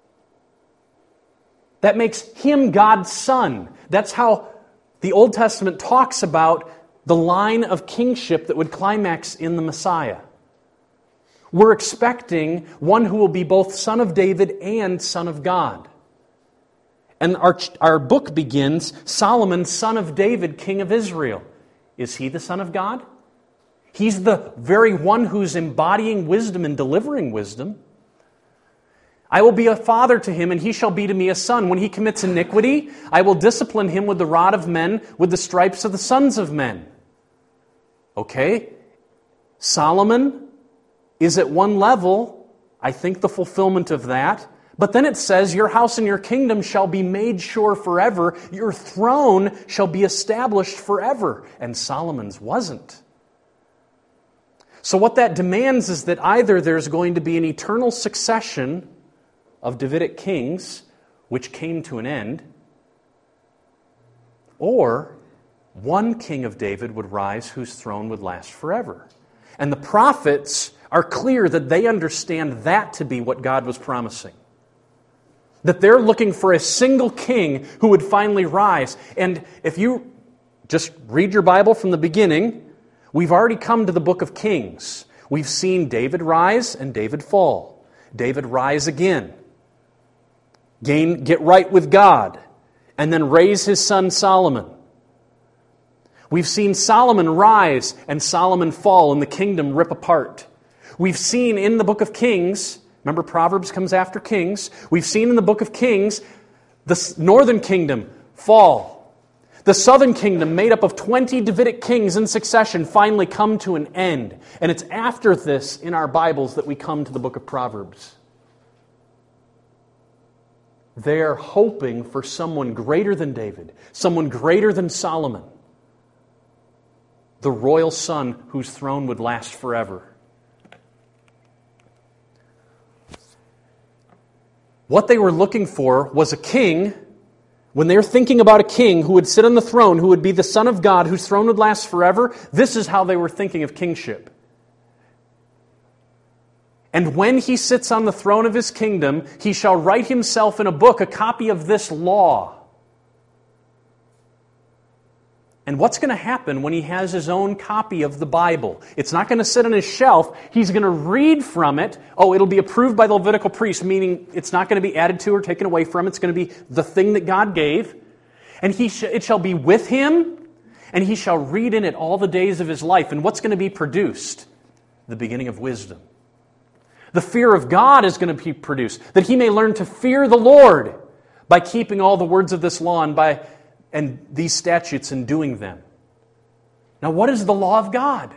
That makes him God's son. That's how the Old Testament talks about the line of kingship that would climax in the Messiah. We're expecting one who will be both son of David and son of God. And our book begins, Solomon, son of David, king of Israel. Is he the son of God? He's the very one who's embodying wisdom and delivering wisdom. I will be a father to him, and he shall be to me a son. When he commits iniquity, I will discipline him with the rod of men, with the stripes of the sons of men. Okay? Solomon is at one level, I think, the fulfillment of that. But then it says, your house and your kingdom shall be made sure forever. Your throne shall be established forever. And Solomon's wasn't. So what that demands is that either there's going to be an eternal succession of Davidic kings, which came to an end, or one king of David would rise whose throne would last forever. And the prophets are clear that they understand that to be what God was promising. That they're looking for a single king who would finally rise. And if you just read your Bible from the beginning, we've already come to the book of Kings. We've seen David rise and David fall. David rise again. Get right with God. And then raise his son Solomon. We've seen Solomon rise and Solomon fall and the kingdom rip apart. We've seen in the book of Kings, remember Proverbs comes after Kings, we've seen in the book of Kings the northern kingdom fall. The southern kingdom, made up of 20 Davidic kings in succession, finally come to an end. And it's after this in our Bibles that we come to the book of Proverbs. They're hoping for someone greater than David, someone greater than Solomon, the royal son whose throne would last forever. What they were looking for was a king. When they're thinking about a king who would sit on the throne, who would be the Son of God, whose throne would last forever, this is how they were thinking of kingship. And when he sits on the throne of his kingdom, he shall write himself in a book a copy of this law. And what's going to happen when he has his own copy of the Bible? It's not going to sit on his shelf. He's going to read from it. Oh, it'll be approved by the Levitical priest, meaning it's not going to be added to or taken away from. It's going to be the thing that God gave. And it shall be with him, and he shall read in it all the days of his life. And what's going to be produced? The beginning of wisdom. The fear of God is going to be produced, that he may learn to fear the Lord by keeping all the words of this law and these statutes and doing them. Now, what is the law of God?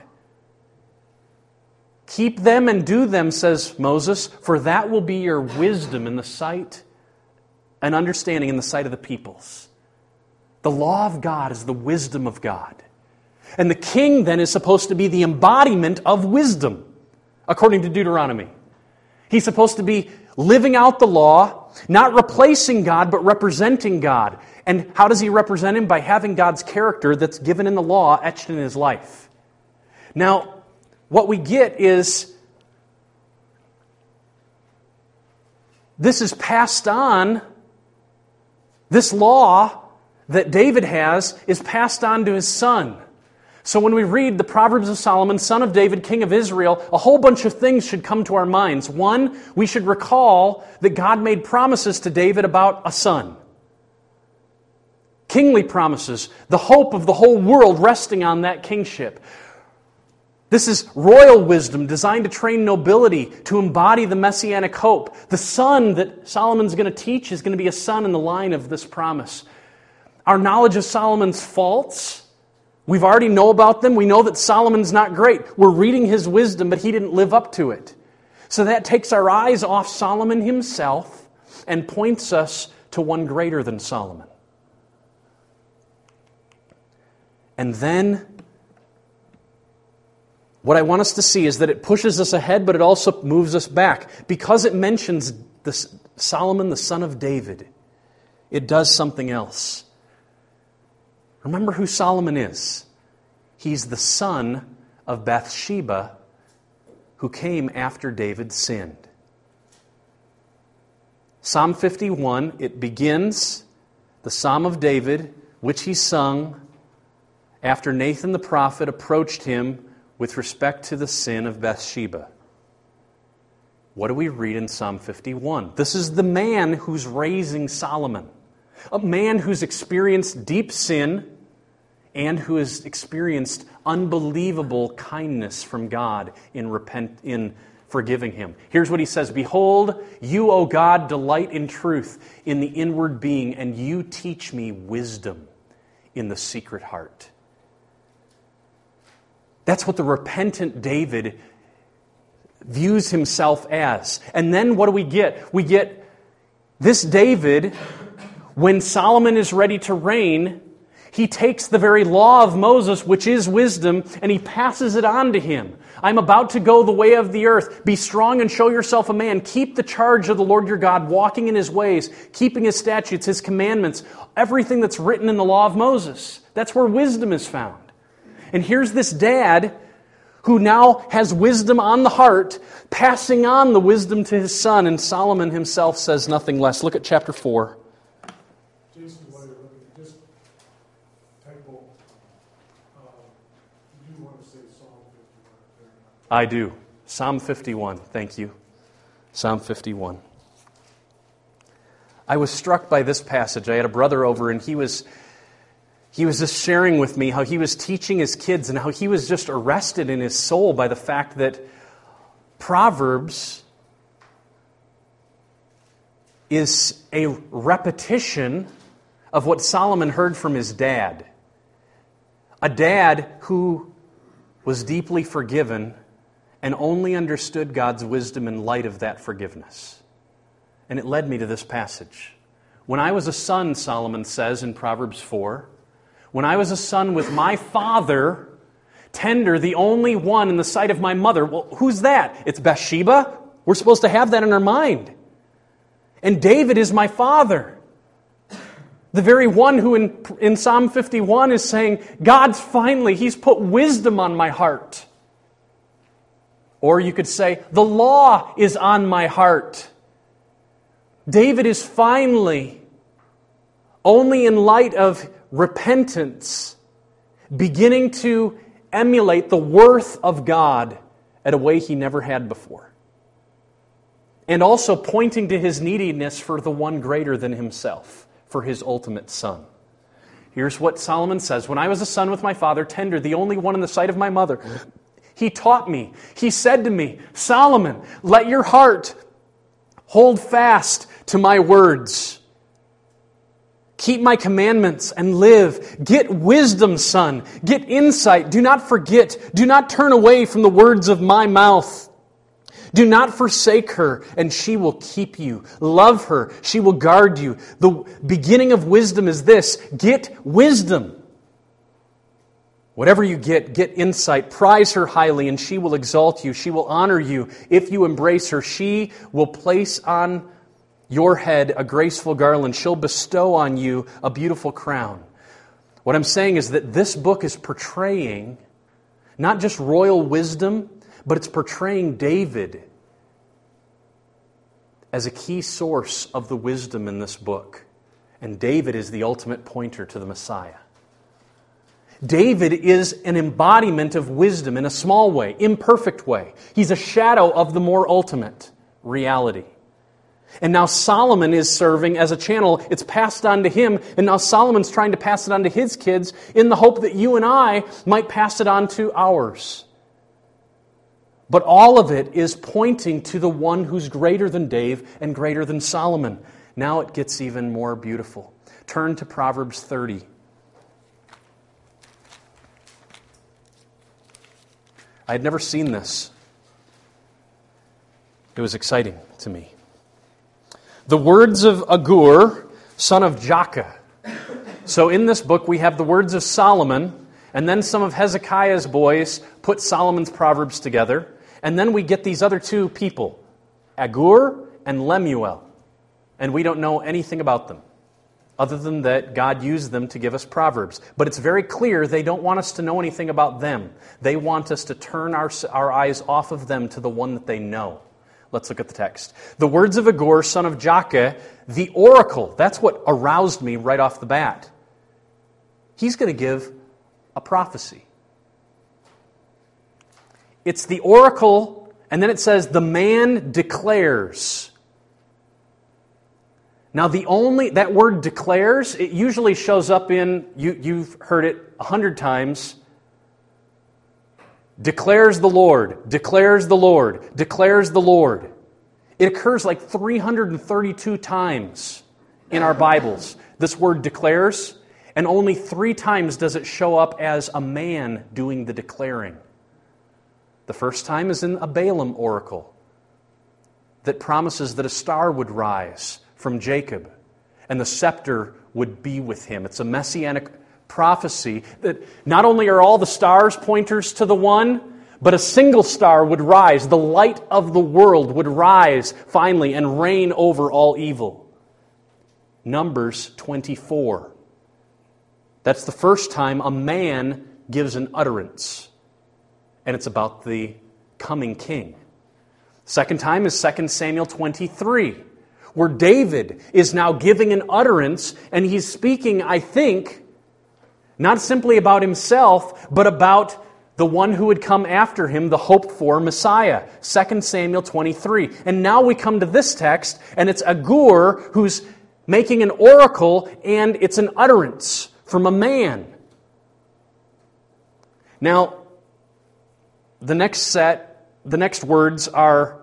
Keep them and do them, says Moses, for that will be your wisdom in the sight and understanding in the sight of the peoples. The law of God is the wisdom of God. And the king then is supposed to be the embodiment of wisdom, according to Deuteronomy. He's supposed to be living out the law, not replacing God, but representing God. And how does he represent him? By having God's character that's given in the law etched in his life. Now, what we get is this is passed on. This law that David has is passed on to his son. So when we read the Proverbs of Solomon, son of David, king of Israel, a whole bunch of things should come to our minds. One, we should recall that God made promises to David about a son. Kingly promises, the hope of the whole world resting on that kingship. This is royal wisdom designed to train nobility, to embody the messianic hope. The son that Solomon's going to teach is going to be a son in the line of this promise. Our knowledge of Solomon's faults, we've already know about them. We know that Solomon's not great. We're reading his wisdom, but he didn't live up to it. So that takes our eyes off Solomon himself and points us to one greater than Solomon. And then what I want us to see is that it pushes us ahead, but it also moves us back. Because it mentions Solomon, the son of David, it does something else. Remember who Solomon is. He's the son of Bathsheba, who came after David sinned. Psalm 51, it begins, the Psalm of David, which he sung after Nathan the prophet approached him with respect to the sin of Bathsheba. What do we read in Psalm 51? This is the man who's raising Solomon. A man who's experienced deep sin and who has experienced unbelievable kindness from God in forgiving him. Here's what he says, "Behold, you, O God, delight in truth in the inward being, and you teach me wisdom in the secret heart." That's what the repentant David views himself as. And then what do we get? We get this David, when Solomon is ready to reign, he takes the very law of Moses, which is wisdom, and he passes it on to him. I'm about to go the way of the earth. Be strong and show yourself a man. Keep the charge of the Lord your God, walking in His ways, keeping His statutes, His commandments, everything that's written in the law of Moses. That's where wisdom is found. And here's this dad who now has wisdom on the heart, passing on the wisdom to his son, and Solomon himself says nothing less. Look at chapter 4. Jason, while you're looking, just typo. You do want to say Psalm 51 there. I do. Psalm 51. Thank you. Psalm 51. I was struck by this passage. I had a brother over, and he was just sharing with me how he was teaching his kids and how he was just arrested in his soul by the fact that Proverbs is a repetition of what Solomon heard from his dad. A dad who was deeply forgiven and only understood God's wisdom in light of that forgiveness. And it led me to this passage. When I was a son, Solomon says in Proverbs 4, when I was a son with my father, tender, the only one in the sight of my mother. Well, who's that? It's Bathsheba? We're supposed to have that in our mind. And David is my father. The very one who in Psalm 51 is saying, God's finally, He's put wisdom on my heart. Or you could say, the law is on my heart. David is finally, only in light of repentance, beginning to emulate the worth of God at a way he never had before. And also pointing to his neediness for the one greater than himself, for his ultimate son. Here's what Solomon says. When I was a son with my father, tender, the only one in the sight of my mother, he taught me. He said to me, Solomon, let your heart hold fast to my words. Keep my commandments and live. Get wisdom, son. Get insight. Do not forget. Do not turn away from the words of my mouth. Do not forsake her, and she will keep you. Love her. She will guard you. The beginning of wisdom is this. Get wisdom. Whatever you get insight. Prize her highly, and she will exalt you. She will honor you. If you embrace her, she will place on your head a graceful garland. She'll bestow on you a beautiful crown. What I'm saying is that this book is portraying not just royal wisdom, but it's portraying David as a key source of the wisdom in this book. And David is the ultimate pointer to the Messiah. David is an embodiment of wisdom in a small way, imperfect way. He's a shadow of the more ultimate reality. And now Solomon is serving as a channel. It's passed on to him, and now Solomon's trying to pass it on to his kids in the hope that you and I might pass it on to ours. But all of it is pointing to the one who's greater than Dave and greater than Solomon. Now it gets even more beautiful. Turn to Proverbs 30. I had never seen this. It was exciting to me. The words of Agur, son of Jakeh. So in this book we have the words of Solomon, and then some of Hezekiah's boys put Solomon's Proverbs together, and then we get these other two people, Agur and Lemuel. And we don't know anything about them, other than that God used them to give us Proverbs. But it's very clear they don't want us to know anything about them. They want us to turn our eyes off of them to the one that they know. Let's look at the text. The words of Agur, son of Jakeh, the oracle. That's what aroused me right off the bat. He's going to give a prophecy. It's the oracle, and then it says, the man declares. Now that word declares, it usually shows up in, you've heard it 100 times, declares the Lord, declares the Lord, declares the Lord. It occurs like 332 times in our Bibles, this word declares, and only 3 times does it show up as a man doing the declaring. The first time is in a Balaam oracle that promises that a star would rise from Jacob and the scepter would be with him. It's a messianic prophecy that not only are all the stars pointers to the one, but a single star would rise. The light of the world would rise finally and reign over all evil. Numbers 24. That's the first time a man gives an utterance. And it's about the coming king. Second time is 2 Samuel 23, where David is now giving an utterance, and he's speaking, I think, not simply about himself, but about the one who would come after him, the hoped-for Messiah. 2 Samuel 23. And now we come to this text, and it's Agur who's making an oracle, and it's an utterance from a man. Now, the next words are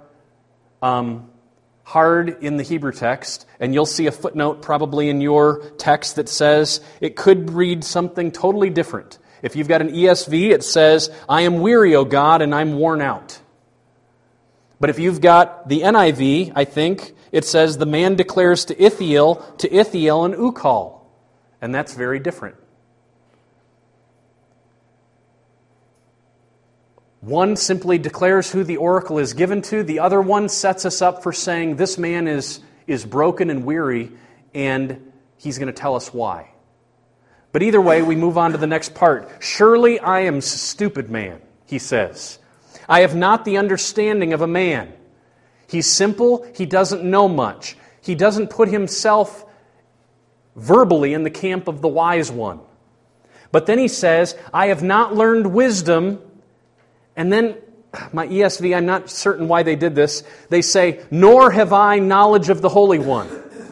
hard in the Hebrew text, and you'll see a footnote probably in your text that says it could read something totally different. If you've got an ESV, it says, I am weary, O God, and I'm worn out. But if you've got the NIV, I think, it says, the man declares to Ithiel and Ukal. And that's very different. One simply declares who the oracle is given to. The other one sets us up for saying this man is broken and weary, and he's going to tell us why. But either way, we move on to the next part. Surely I am a stupid man, he says. I have not the understanding of a man. He's simple. He doesn't know much. He doesn't put himself verbally in the camp of the wise one. But then he says, I have not learned wisdom. And then, my ESV, I'm not certain why they did this. They say, nor have I knowledge of the Holy One.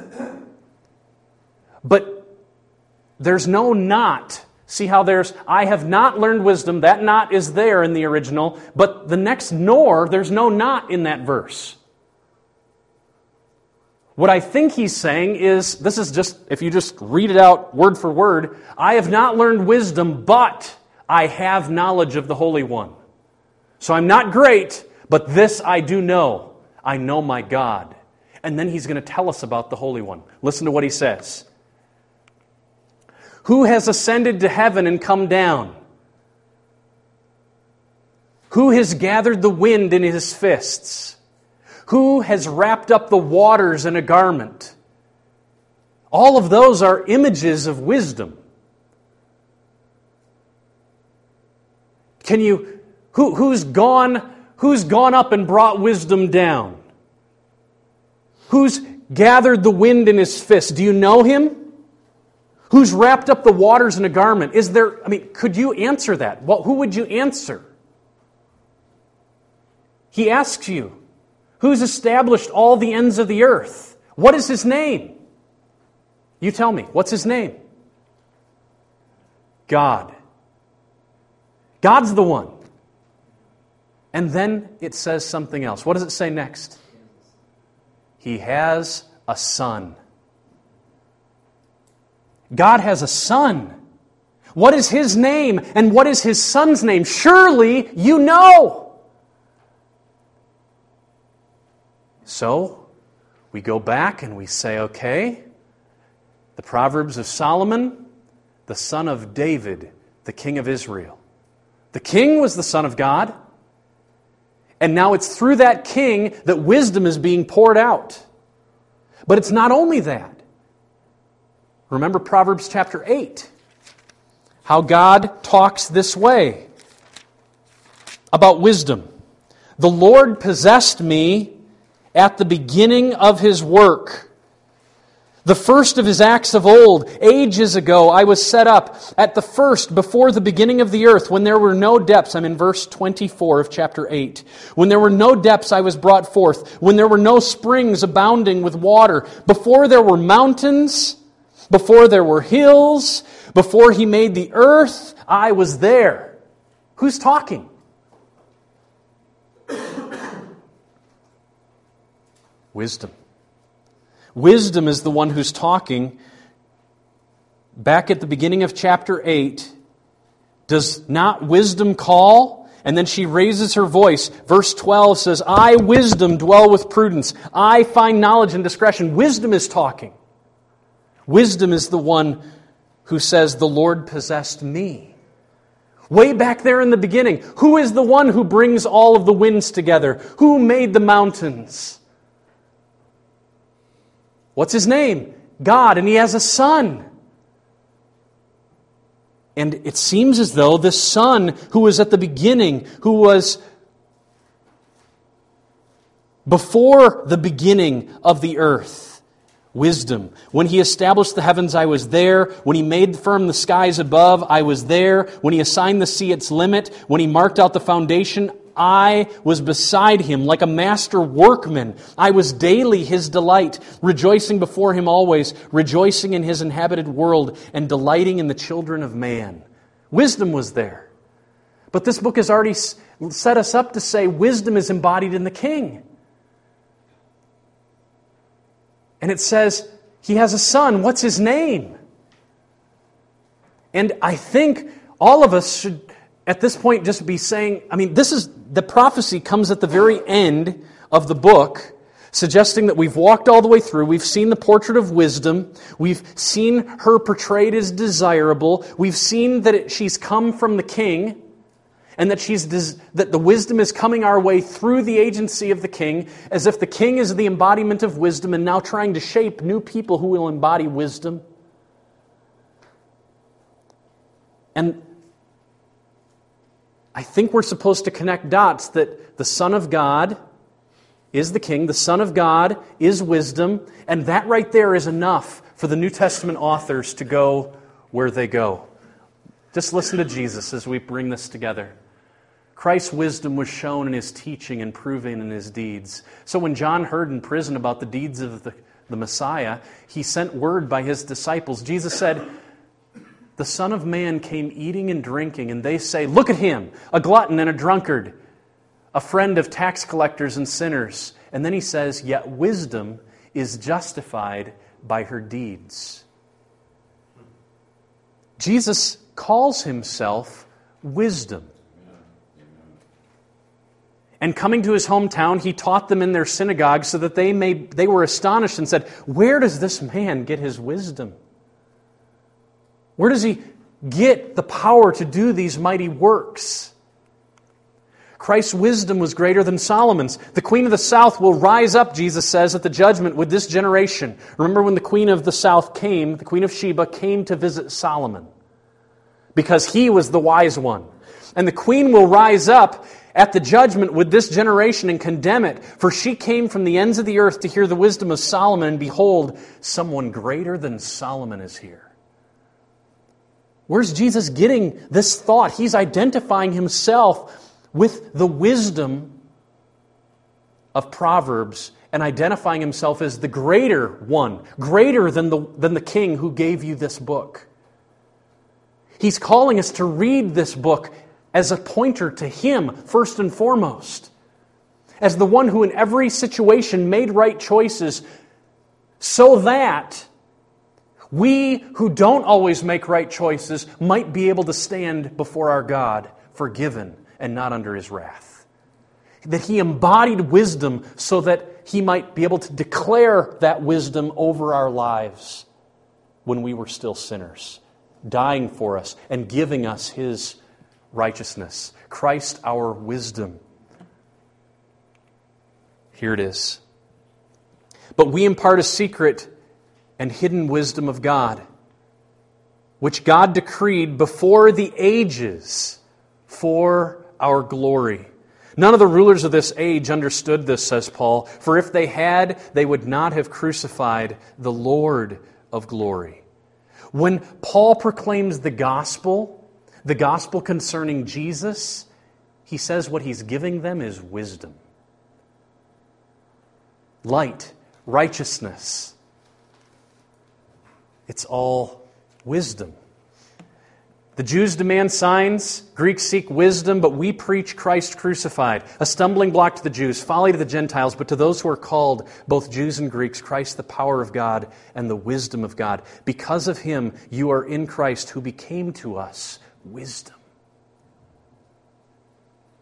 But there's no not. See how there's, I have not learned wisdom. That not is there in the original. But the next nor, there's no not in that verse. What I think he's saying is, this is just, if you just read it out word for word, I have not learned wisdom, but I have knowledge of the Holy One. So I'm not great, but this I do know. I know my God. And then he's going to tell us about the Holy One. Listen to what he says. Who has ascended to heaven and come down? Who has gathered the wind in his fists? Who has wrapped up the waters in a garment? All of those are images of wisdom. Can you... Who's gone up and brought wisdom down? Who's gathered the wind in his fist? Do you know him? Who's wrapped up the waters in a garment? Could you answer that? Who would you answer? He asks you, who's established all the ends of the earth? What is his name? You tell me, what's his name? God. God's the one. And then it says something else. What does it say next? He has a son. God has a son. What is his name? And what is his son's name? Surely you know. So, we go back and we say, okay, the Proverbs of Solomon, the son of David, the king of Israel. The king was the son of God. And now it's through that king that wisdom is being poured out. But it's not only that. Remember Proverbs chapter 8. How God talks this way about wisdom. The Lord possessed me at the beginning of his work. The first of his acts of old, ages ago, I was set up at the first, before the beginning of the earth, when there were no depths. I'm in verse 24 of chapter 8. When there were no depths, I was brought forth. When there were no springs abounding with water. Before there were mountains, before there were hills, before he made the earth, I was there. Who's talking? Wisdom. Wisdom is the one who's talking. Back at the beginning of chapter 8, does not wisdom call? And then she raises her voice. Verse 12 says, I, wisdom, dwell with prudence. I find knowledge and discretion. Wisdom is talking. Wisdom is the one who says, the Lord possessed me. Way back there in the beginning, who is the one who brings all of the winds together? Who made the mountains? What's his name? God, and he has a son. And it seems as though this Son who was at the beginning, who was before the beginning of the earth, wisdom. When He established the heavens, I was there. When He made firm the skies above, I was there. When He assigned the sea its limit, when He marked out the foundation, I was beside Him like a master workman. I was daily His delight, rejoicing before Him always, rejoicing in His inhabited world, and delighting in the children of man. Wisdom was there. But this book has already set us up to say wisdom is embodied in the King. And it says He has a son. What's His name? And I think all of us should at this point just be saying, the prophecy comes at the very end of the book, suggesting that we've walked all the way through. We've seen the portrait of wisdom. We've seen her portrayed as desirable. We've seen that she's come from the King, and that that the wisdom is coming our way through the agency of the King, as if the King is the embodiment of wisdom and now trying to shape new people who will embody wisdom. And I think we're supposed to connect dots that the Son of God is the King, the Son of God is wisdom, and that right there is enough for the New Testament authors to go where they go. Just listen to Jesus as we bring this together. Christ's wisdom was shown in His teaching and proven in His deeds. So when John heard in prison about the deeds of the Messiah, he sent word by His disciples. Jesus said, the Son of Man came eating and drinking, and they say, look at Him, a glutton and a drunkard, a friend of tax collectors and sinners. And then He says, yet wisdom is justified by her deeds. Jesus calls Himself wisdom. And coming to His hometown, He taught them in their synagogue so that they were astonished and said, where does this man get his wisdom? Where does He get the power to do these mighty works? Christ's wisdom was greater than Solomon's. The Queen of the South will rise up, Jesus says, at the judgment with this generation. Remember when the Queen of the South came, the Queen of Sheba came to visit Solomon, because he was the wise one. And the Queen will rise up at the judgment with this generation and condemn it, for she came from the ends of the earth to hear the wisdom of Solomon, and behold, someone greater than Solomon is here. Where's Jesus getting this thought? He's identifying Himself with the wisdom of Proverbs and identifying Himself as the greater one, greater than the King who gave you this book. He's calling us to read this book as a pointer to Him, first and foremost, as the one who in every situation made right choices, so that we who don't always make right choices might be able to stand before our God forgiven and not under His wrath. That He embodied wisdom so that He might be able to declare that wisdom over our lives when we were still sinners, dying for us and giving us His righteousness. Christ, our wisdom. Here it is. But we impart a secret and hidden wisdom of God, which God decreed before the ages for our glory. None of the rulers of this age understood this, says Paul, for if they had, they would not have crucified the Lord of glory. When Paul proclaims the gospel concerning Jesus, he says what he's giving them is wisdom. Light, righteousness. It's all wisdom. The Jews demand signs, Greeks seek wisdom, but we preach Christ crucified, a stumbling block to the Jews, folly to the Gentiles, but to those who are called, both Jews and Greeks, Christ the power of God and the wisdom of God. Because of Him, you are in Christ, who became to us wisdom.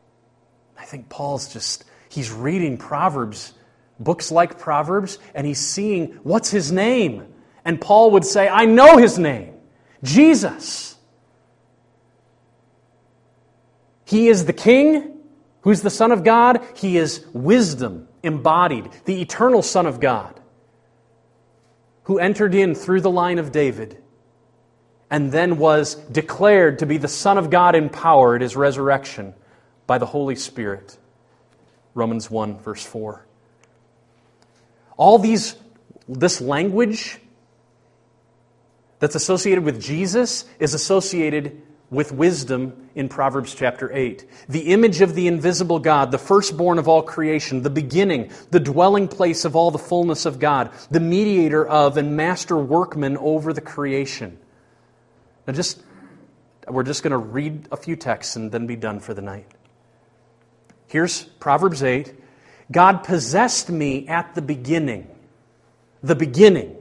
I think he's reading Proverbs, books like Proverbs, and he's seeing, what's his name? And Paul would say, I know his name, Jesus. He is the King, who's the Son of God. He is wisdom embodied, the eternal Son of God, who entered in through the line of David and then was declared to be the Son of God in power at His resurrection by the Holy Spirit. Romans 1, verse 4. All this language that's associated with Jesus is associated with wisdom in Proverbs chapter 8. The image of the invisible God, the firstborn of all creation, the beginning, the dwelling place of all the fullness of God, the mediator of and master workman over the creation. Now we're just going to read a few texts and then be done for the night. Here's Proverbs 8. God possessed me at the beginning. The beginning.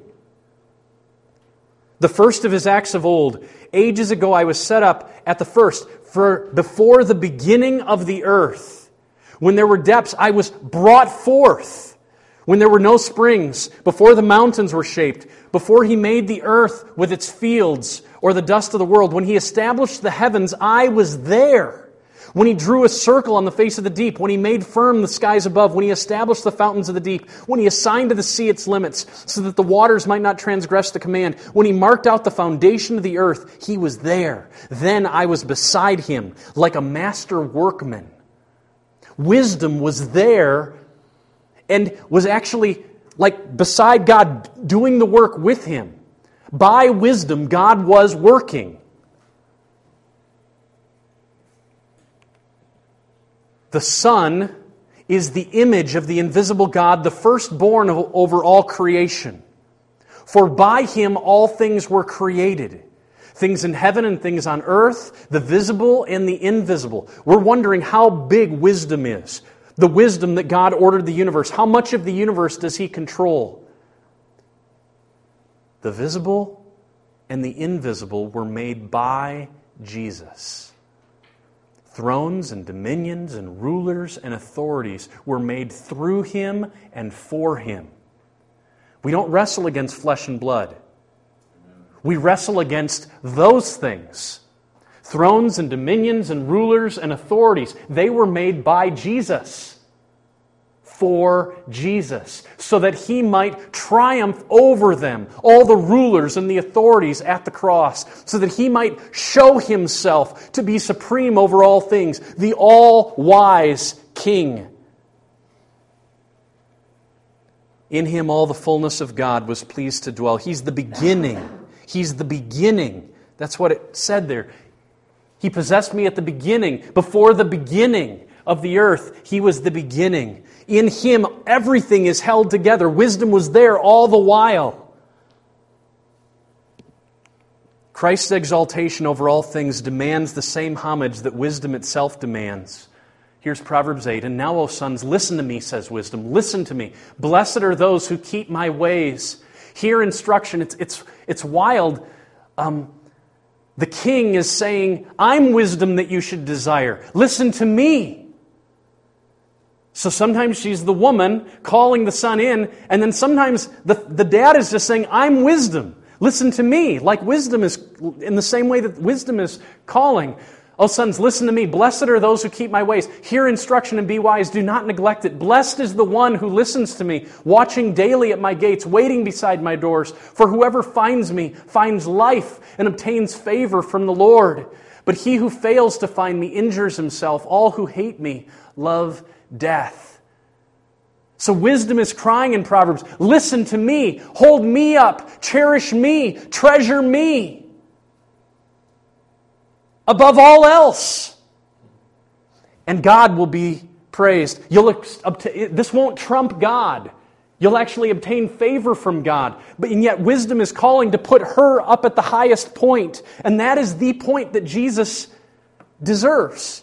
The first of His acts of old. Ages ago I was set up at the first, for before the beginning of the earth. When there were depths, I was brought forth. When there were no springs, before the mountains were shaped, before He made the earth with its fields, or the dust of the world, when He established the heavens, I was there. When He drew a circle on the face of the deep, when He made firm the skies above, when He established the fountains of the deep, when He assigned to the sea its limits, so that the waters might not transgress the command, when He marked out the foundation of the earth, He was there. Then I was beside Him, like a master workman. Wisdom was there and was actually like beside God, doing the work with Him. By wisdom, God was working. The Son is the image of the invisible God, the firstborn over all creation. For by Him all things were created. Things in heaven and things on earth, the visible and the invisible. We're wondering how big wisdom is. The wisdom that God ordered the universe. How much of the universe does He control? The visible and the invisible were made by Jesus. Thrones and dominions and rulers and authorities were made through Him and for Him. We don't wrestle against flesh and blood. We wrestle against those things. Thrones and dominions and rulers and authorities, they were made by Jesus. For Jesus, so that He might triumph over them, all the rulers and the authorities at the cross, so that He might show Himself to be supreme over all things, the all-wise King. In Him all the fullness of God was pleased to dwell. He's the beginning. He's the beginning. That's what it said there. He possessed me at the beginning, before the beginning of the earth. He was the beginning. In Him, everything is held together. Wisdom was there all the while. Christ's exaltation over all things demands the same homage that wisdom itself demands. Here's Proverbs 8. And now, O sons, listen to me, says wisdom. Listen to me. Blessed are those who keep my ways. Hear instruction. It's wild. The king is saying, I'm wisdom that you should desire. Listen to me. So sometimes she's the woman calling the son in, and then sometimes the dad is just saying, I'm wisdom. Listen to me. Like wisdom is, in the same way that wisdom is calling. Oh sons, listen to me. Blessed are those who keep my ways. Hear instruction and be wise. Do not neglect it. Blessed is the one who listens to me, watching daily at my gates, waiting beside my doors. For whoever finds me finds life and obtains favor from the Lord. But he who fails to find me injures himself. All who hate me love death. So wisdom is crying in Proverbs, listen to me, hold me up, cherish me, treasure me above all else. And God will be praised. This won't trump God. You'll actually obtain favor from God. And yet wisdom is calling to put her up at the highest point. And that is the point that Jesus deserves.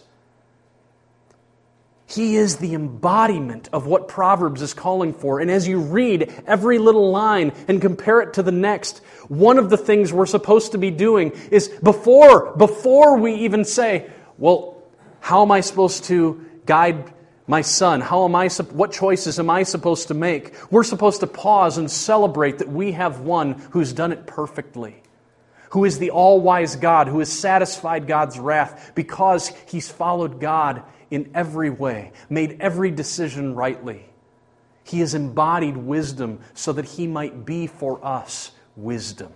He is the embodiment of what Proverbs is calling for. And as you read every little line and compare it to the next, one of the things we're supposed to be doing is before we even say, well, how am I supposed to guide my son? What choices am I supposed to make? We're supposed to pause and celebrate that we have one who's done it perfectly, who is the all-wise God, who has satisfied God's wrath because He's followed God in every way, made every decision rightly. He has embodied wisdom so that He might be for us wisdom.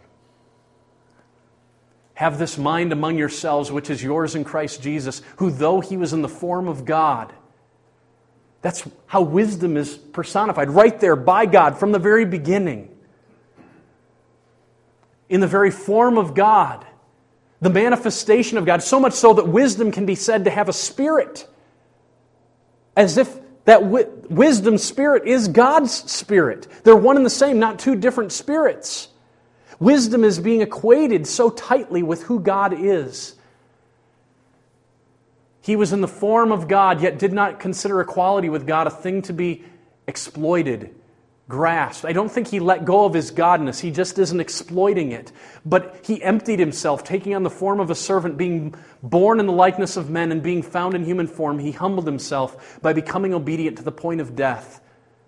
Have this mind among yourselves, which is yours in Christ Jesus, who though He was in the form of God, that's how wisdom is personified, right there by God from the very beginning. In the very form of God, the manifestation of God, so much so that wisdom can be said to have a spirit, as if that wisdom spirit is God's spirit. They're one and the same, not two different spirits. Wisdom is being equated so tightly with who God is. He was in the form of God, yet did not consider equality with God a thing to be exploited, grasped. I don't think He let go of His godness. He just isn't exploiting it. But He emptied Himself, taking on the form of a servant, being born in the likeness of men and being found in human form. He humbled Himself by becoming obedient to the point of death.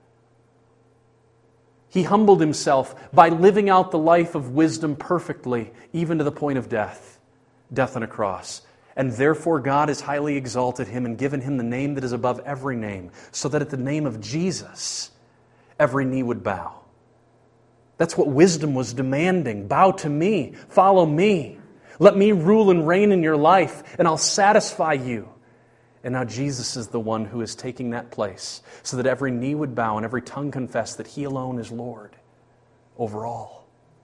He humbled Himself by living out the life of wisdom perfectly, even to the point of death on a cross. And therefore God has highly exalted Him and given Him the name that is above every name, so that at the name of Jesus, every knee would bow. That's what wisdom was demanding. Bow to me, follow me. Let me rule and reign in your life, and I'll satisfy you. And now Jesus is the one who is taking that place, so that every knee would bow and every tongue confess that He alone is Lord over all.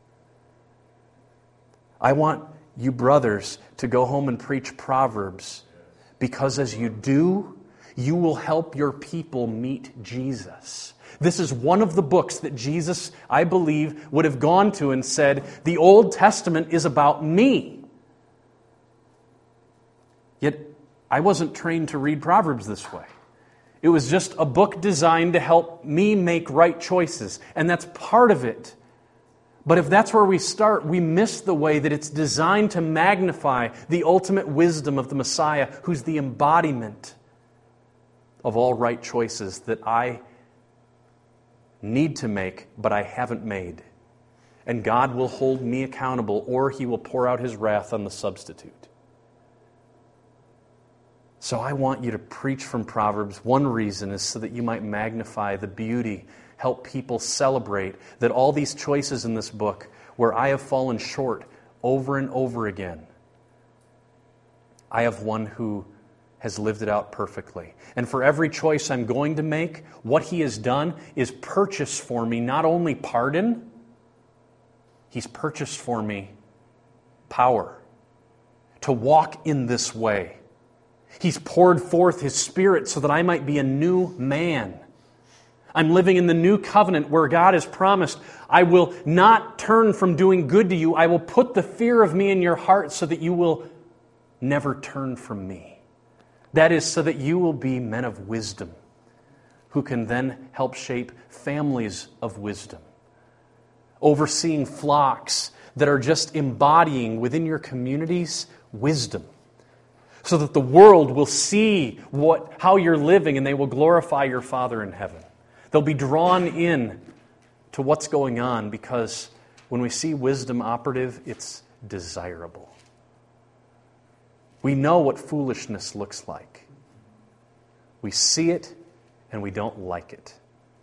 I want you brothers to go home and preach Proverbs, because as you do, you will help your people meet Jesus. This is one of the books that Jesus, I believe, would have gone to and said, the Old Testament is about me. Yet, I wasn't trained to read Proverbs this way. It was just a book designed to help me make right choices, and that's part of it. But if that's where we start, we miss the way that it's designed to magnify the ultimate wisdom of the Messiah, who's the embodiment of all right choices that I need to make, but I haven't made. And God will hold me accountable, or He will pour out His wrath on the substitute. So I want you to preach from Proverbs. One reason is so that you might magnify the beauty, help people celebrate that all these choices in this book, where I have fallen short over and over again, I have one who has lived it out perfectly. And for every choice I'm going to make, what He has done is purchase for me not only pardon, He's purchased for me power to walk in this way. He's poured forth His Spirit so that I might be a new man. I'm living in the new covenant where God has promised, I will not turn from doing good to you. I will put the fear of me in your heart so that you will never turn from me. That is, so that you will be men of wisdom who can then help shape families of wisdom, overseeing flocks that are just embodying within your communities wisdom, so that the world will see how you're living and they will glorify your Father in heaven. They'll be drawn in to what's going on, because when we see wisdom operative, it's desirable. We know what foolishness looks like. We see it and we don't like it.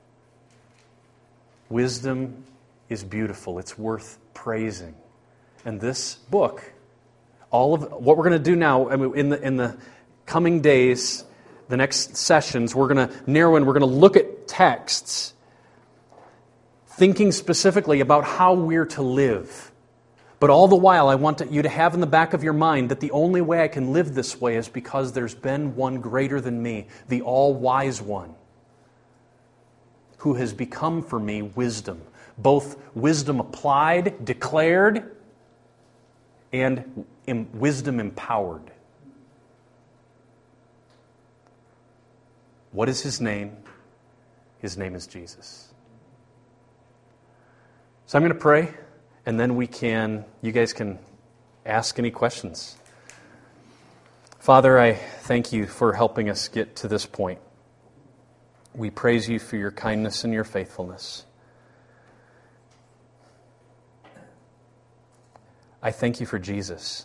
Wisdom is beautiful. It's worth praising. And this book, all of what we're going to do now, in the coming days, the next sessions, we're going to narrow in, we're going to look at texts, thinking specifically about how we're to live. But all the while, I want you to have in the back of your mind that the only way I can live this way is because there's been one greater than me, the all-wise one, who has become for me wisdom, both wisdom applied, declared, and wisdom empowered. What is His name? His name is Jesus. So I'm going to pray, and then you guys can ask any questions. Father, I thank you for helping us get to this point. We praise you for your kindness and your faithfulness. I thank you for Jesus.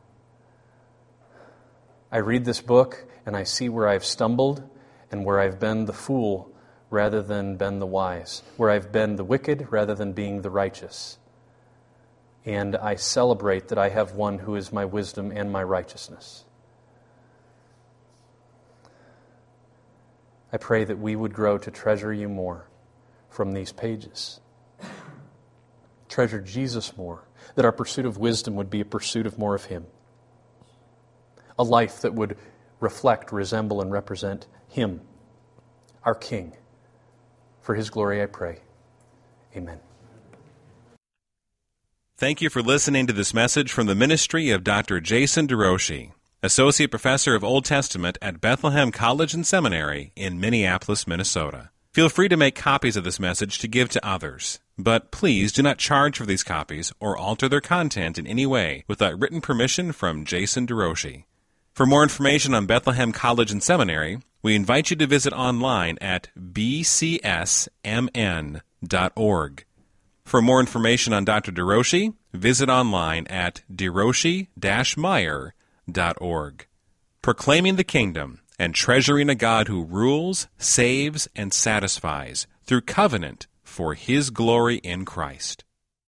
I read this book and I see where I've stumbled and where I've been the fool rather than been the wise, where I've been the wicked rather than being the righteous. And I celebrate that I have one who is my wisdom and my righteousness. I pray that we would grow to treasure you more from these pages. Treasure Jesus more, that our pursuit of wisdom would be a pursuit of more of Him. A life that would reflect, resemble, and represent Him, our King. For His glory I pray. Amen. Thank you for listening to this message from the ministry of Dr. Jason DeRouchie, Associate Professor of Old Testament at Bethlehem College and Seminary in Minneapolis, Minnesota. Feel free to make copies of this message to give to others, but please do not charge for these copies or alter their content in any way without written permission from Jason DeRouchie. For more information on Bethlehem College and Seminary, we invite you to visit online at bcsmn.org. For more information on Dr. DeRouchie, visit online at derouchie-meyer.org. Proclaiming the kingdom and treasuring a God who rules, saves, and satisfies through covenant for His glory in Christ.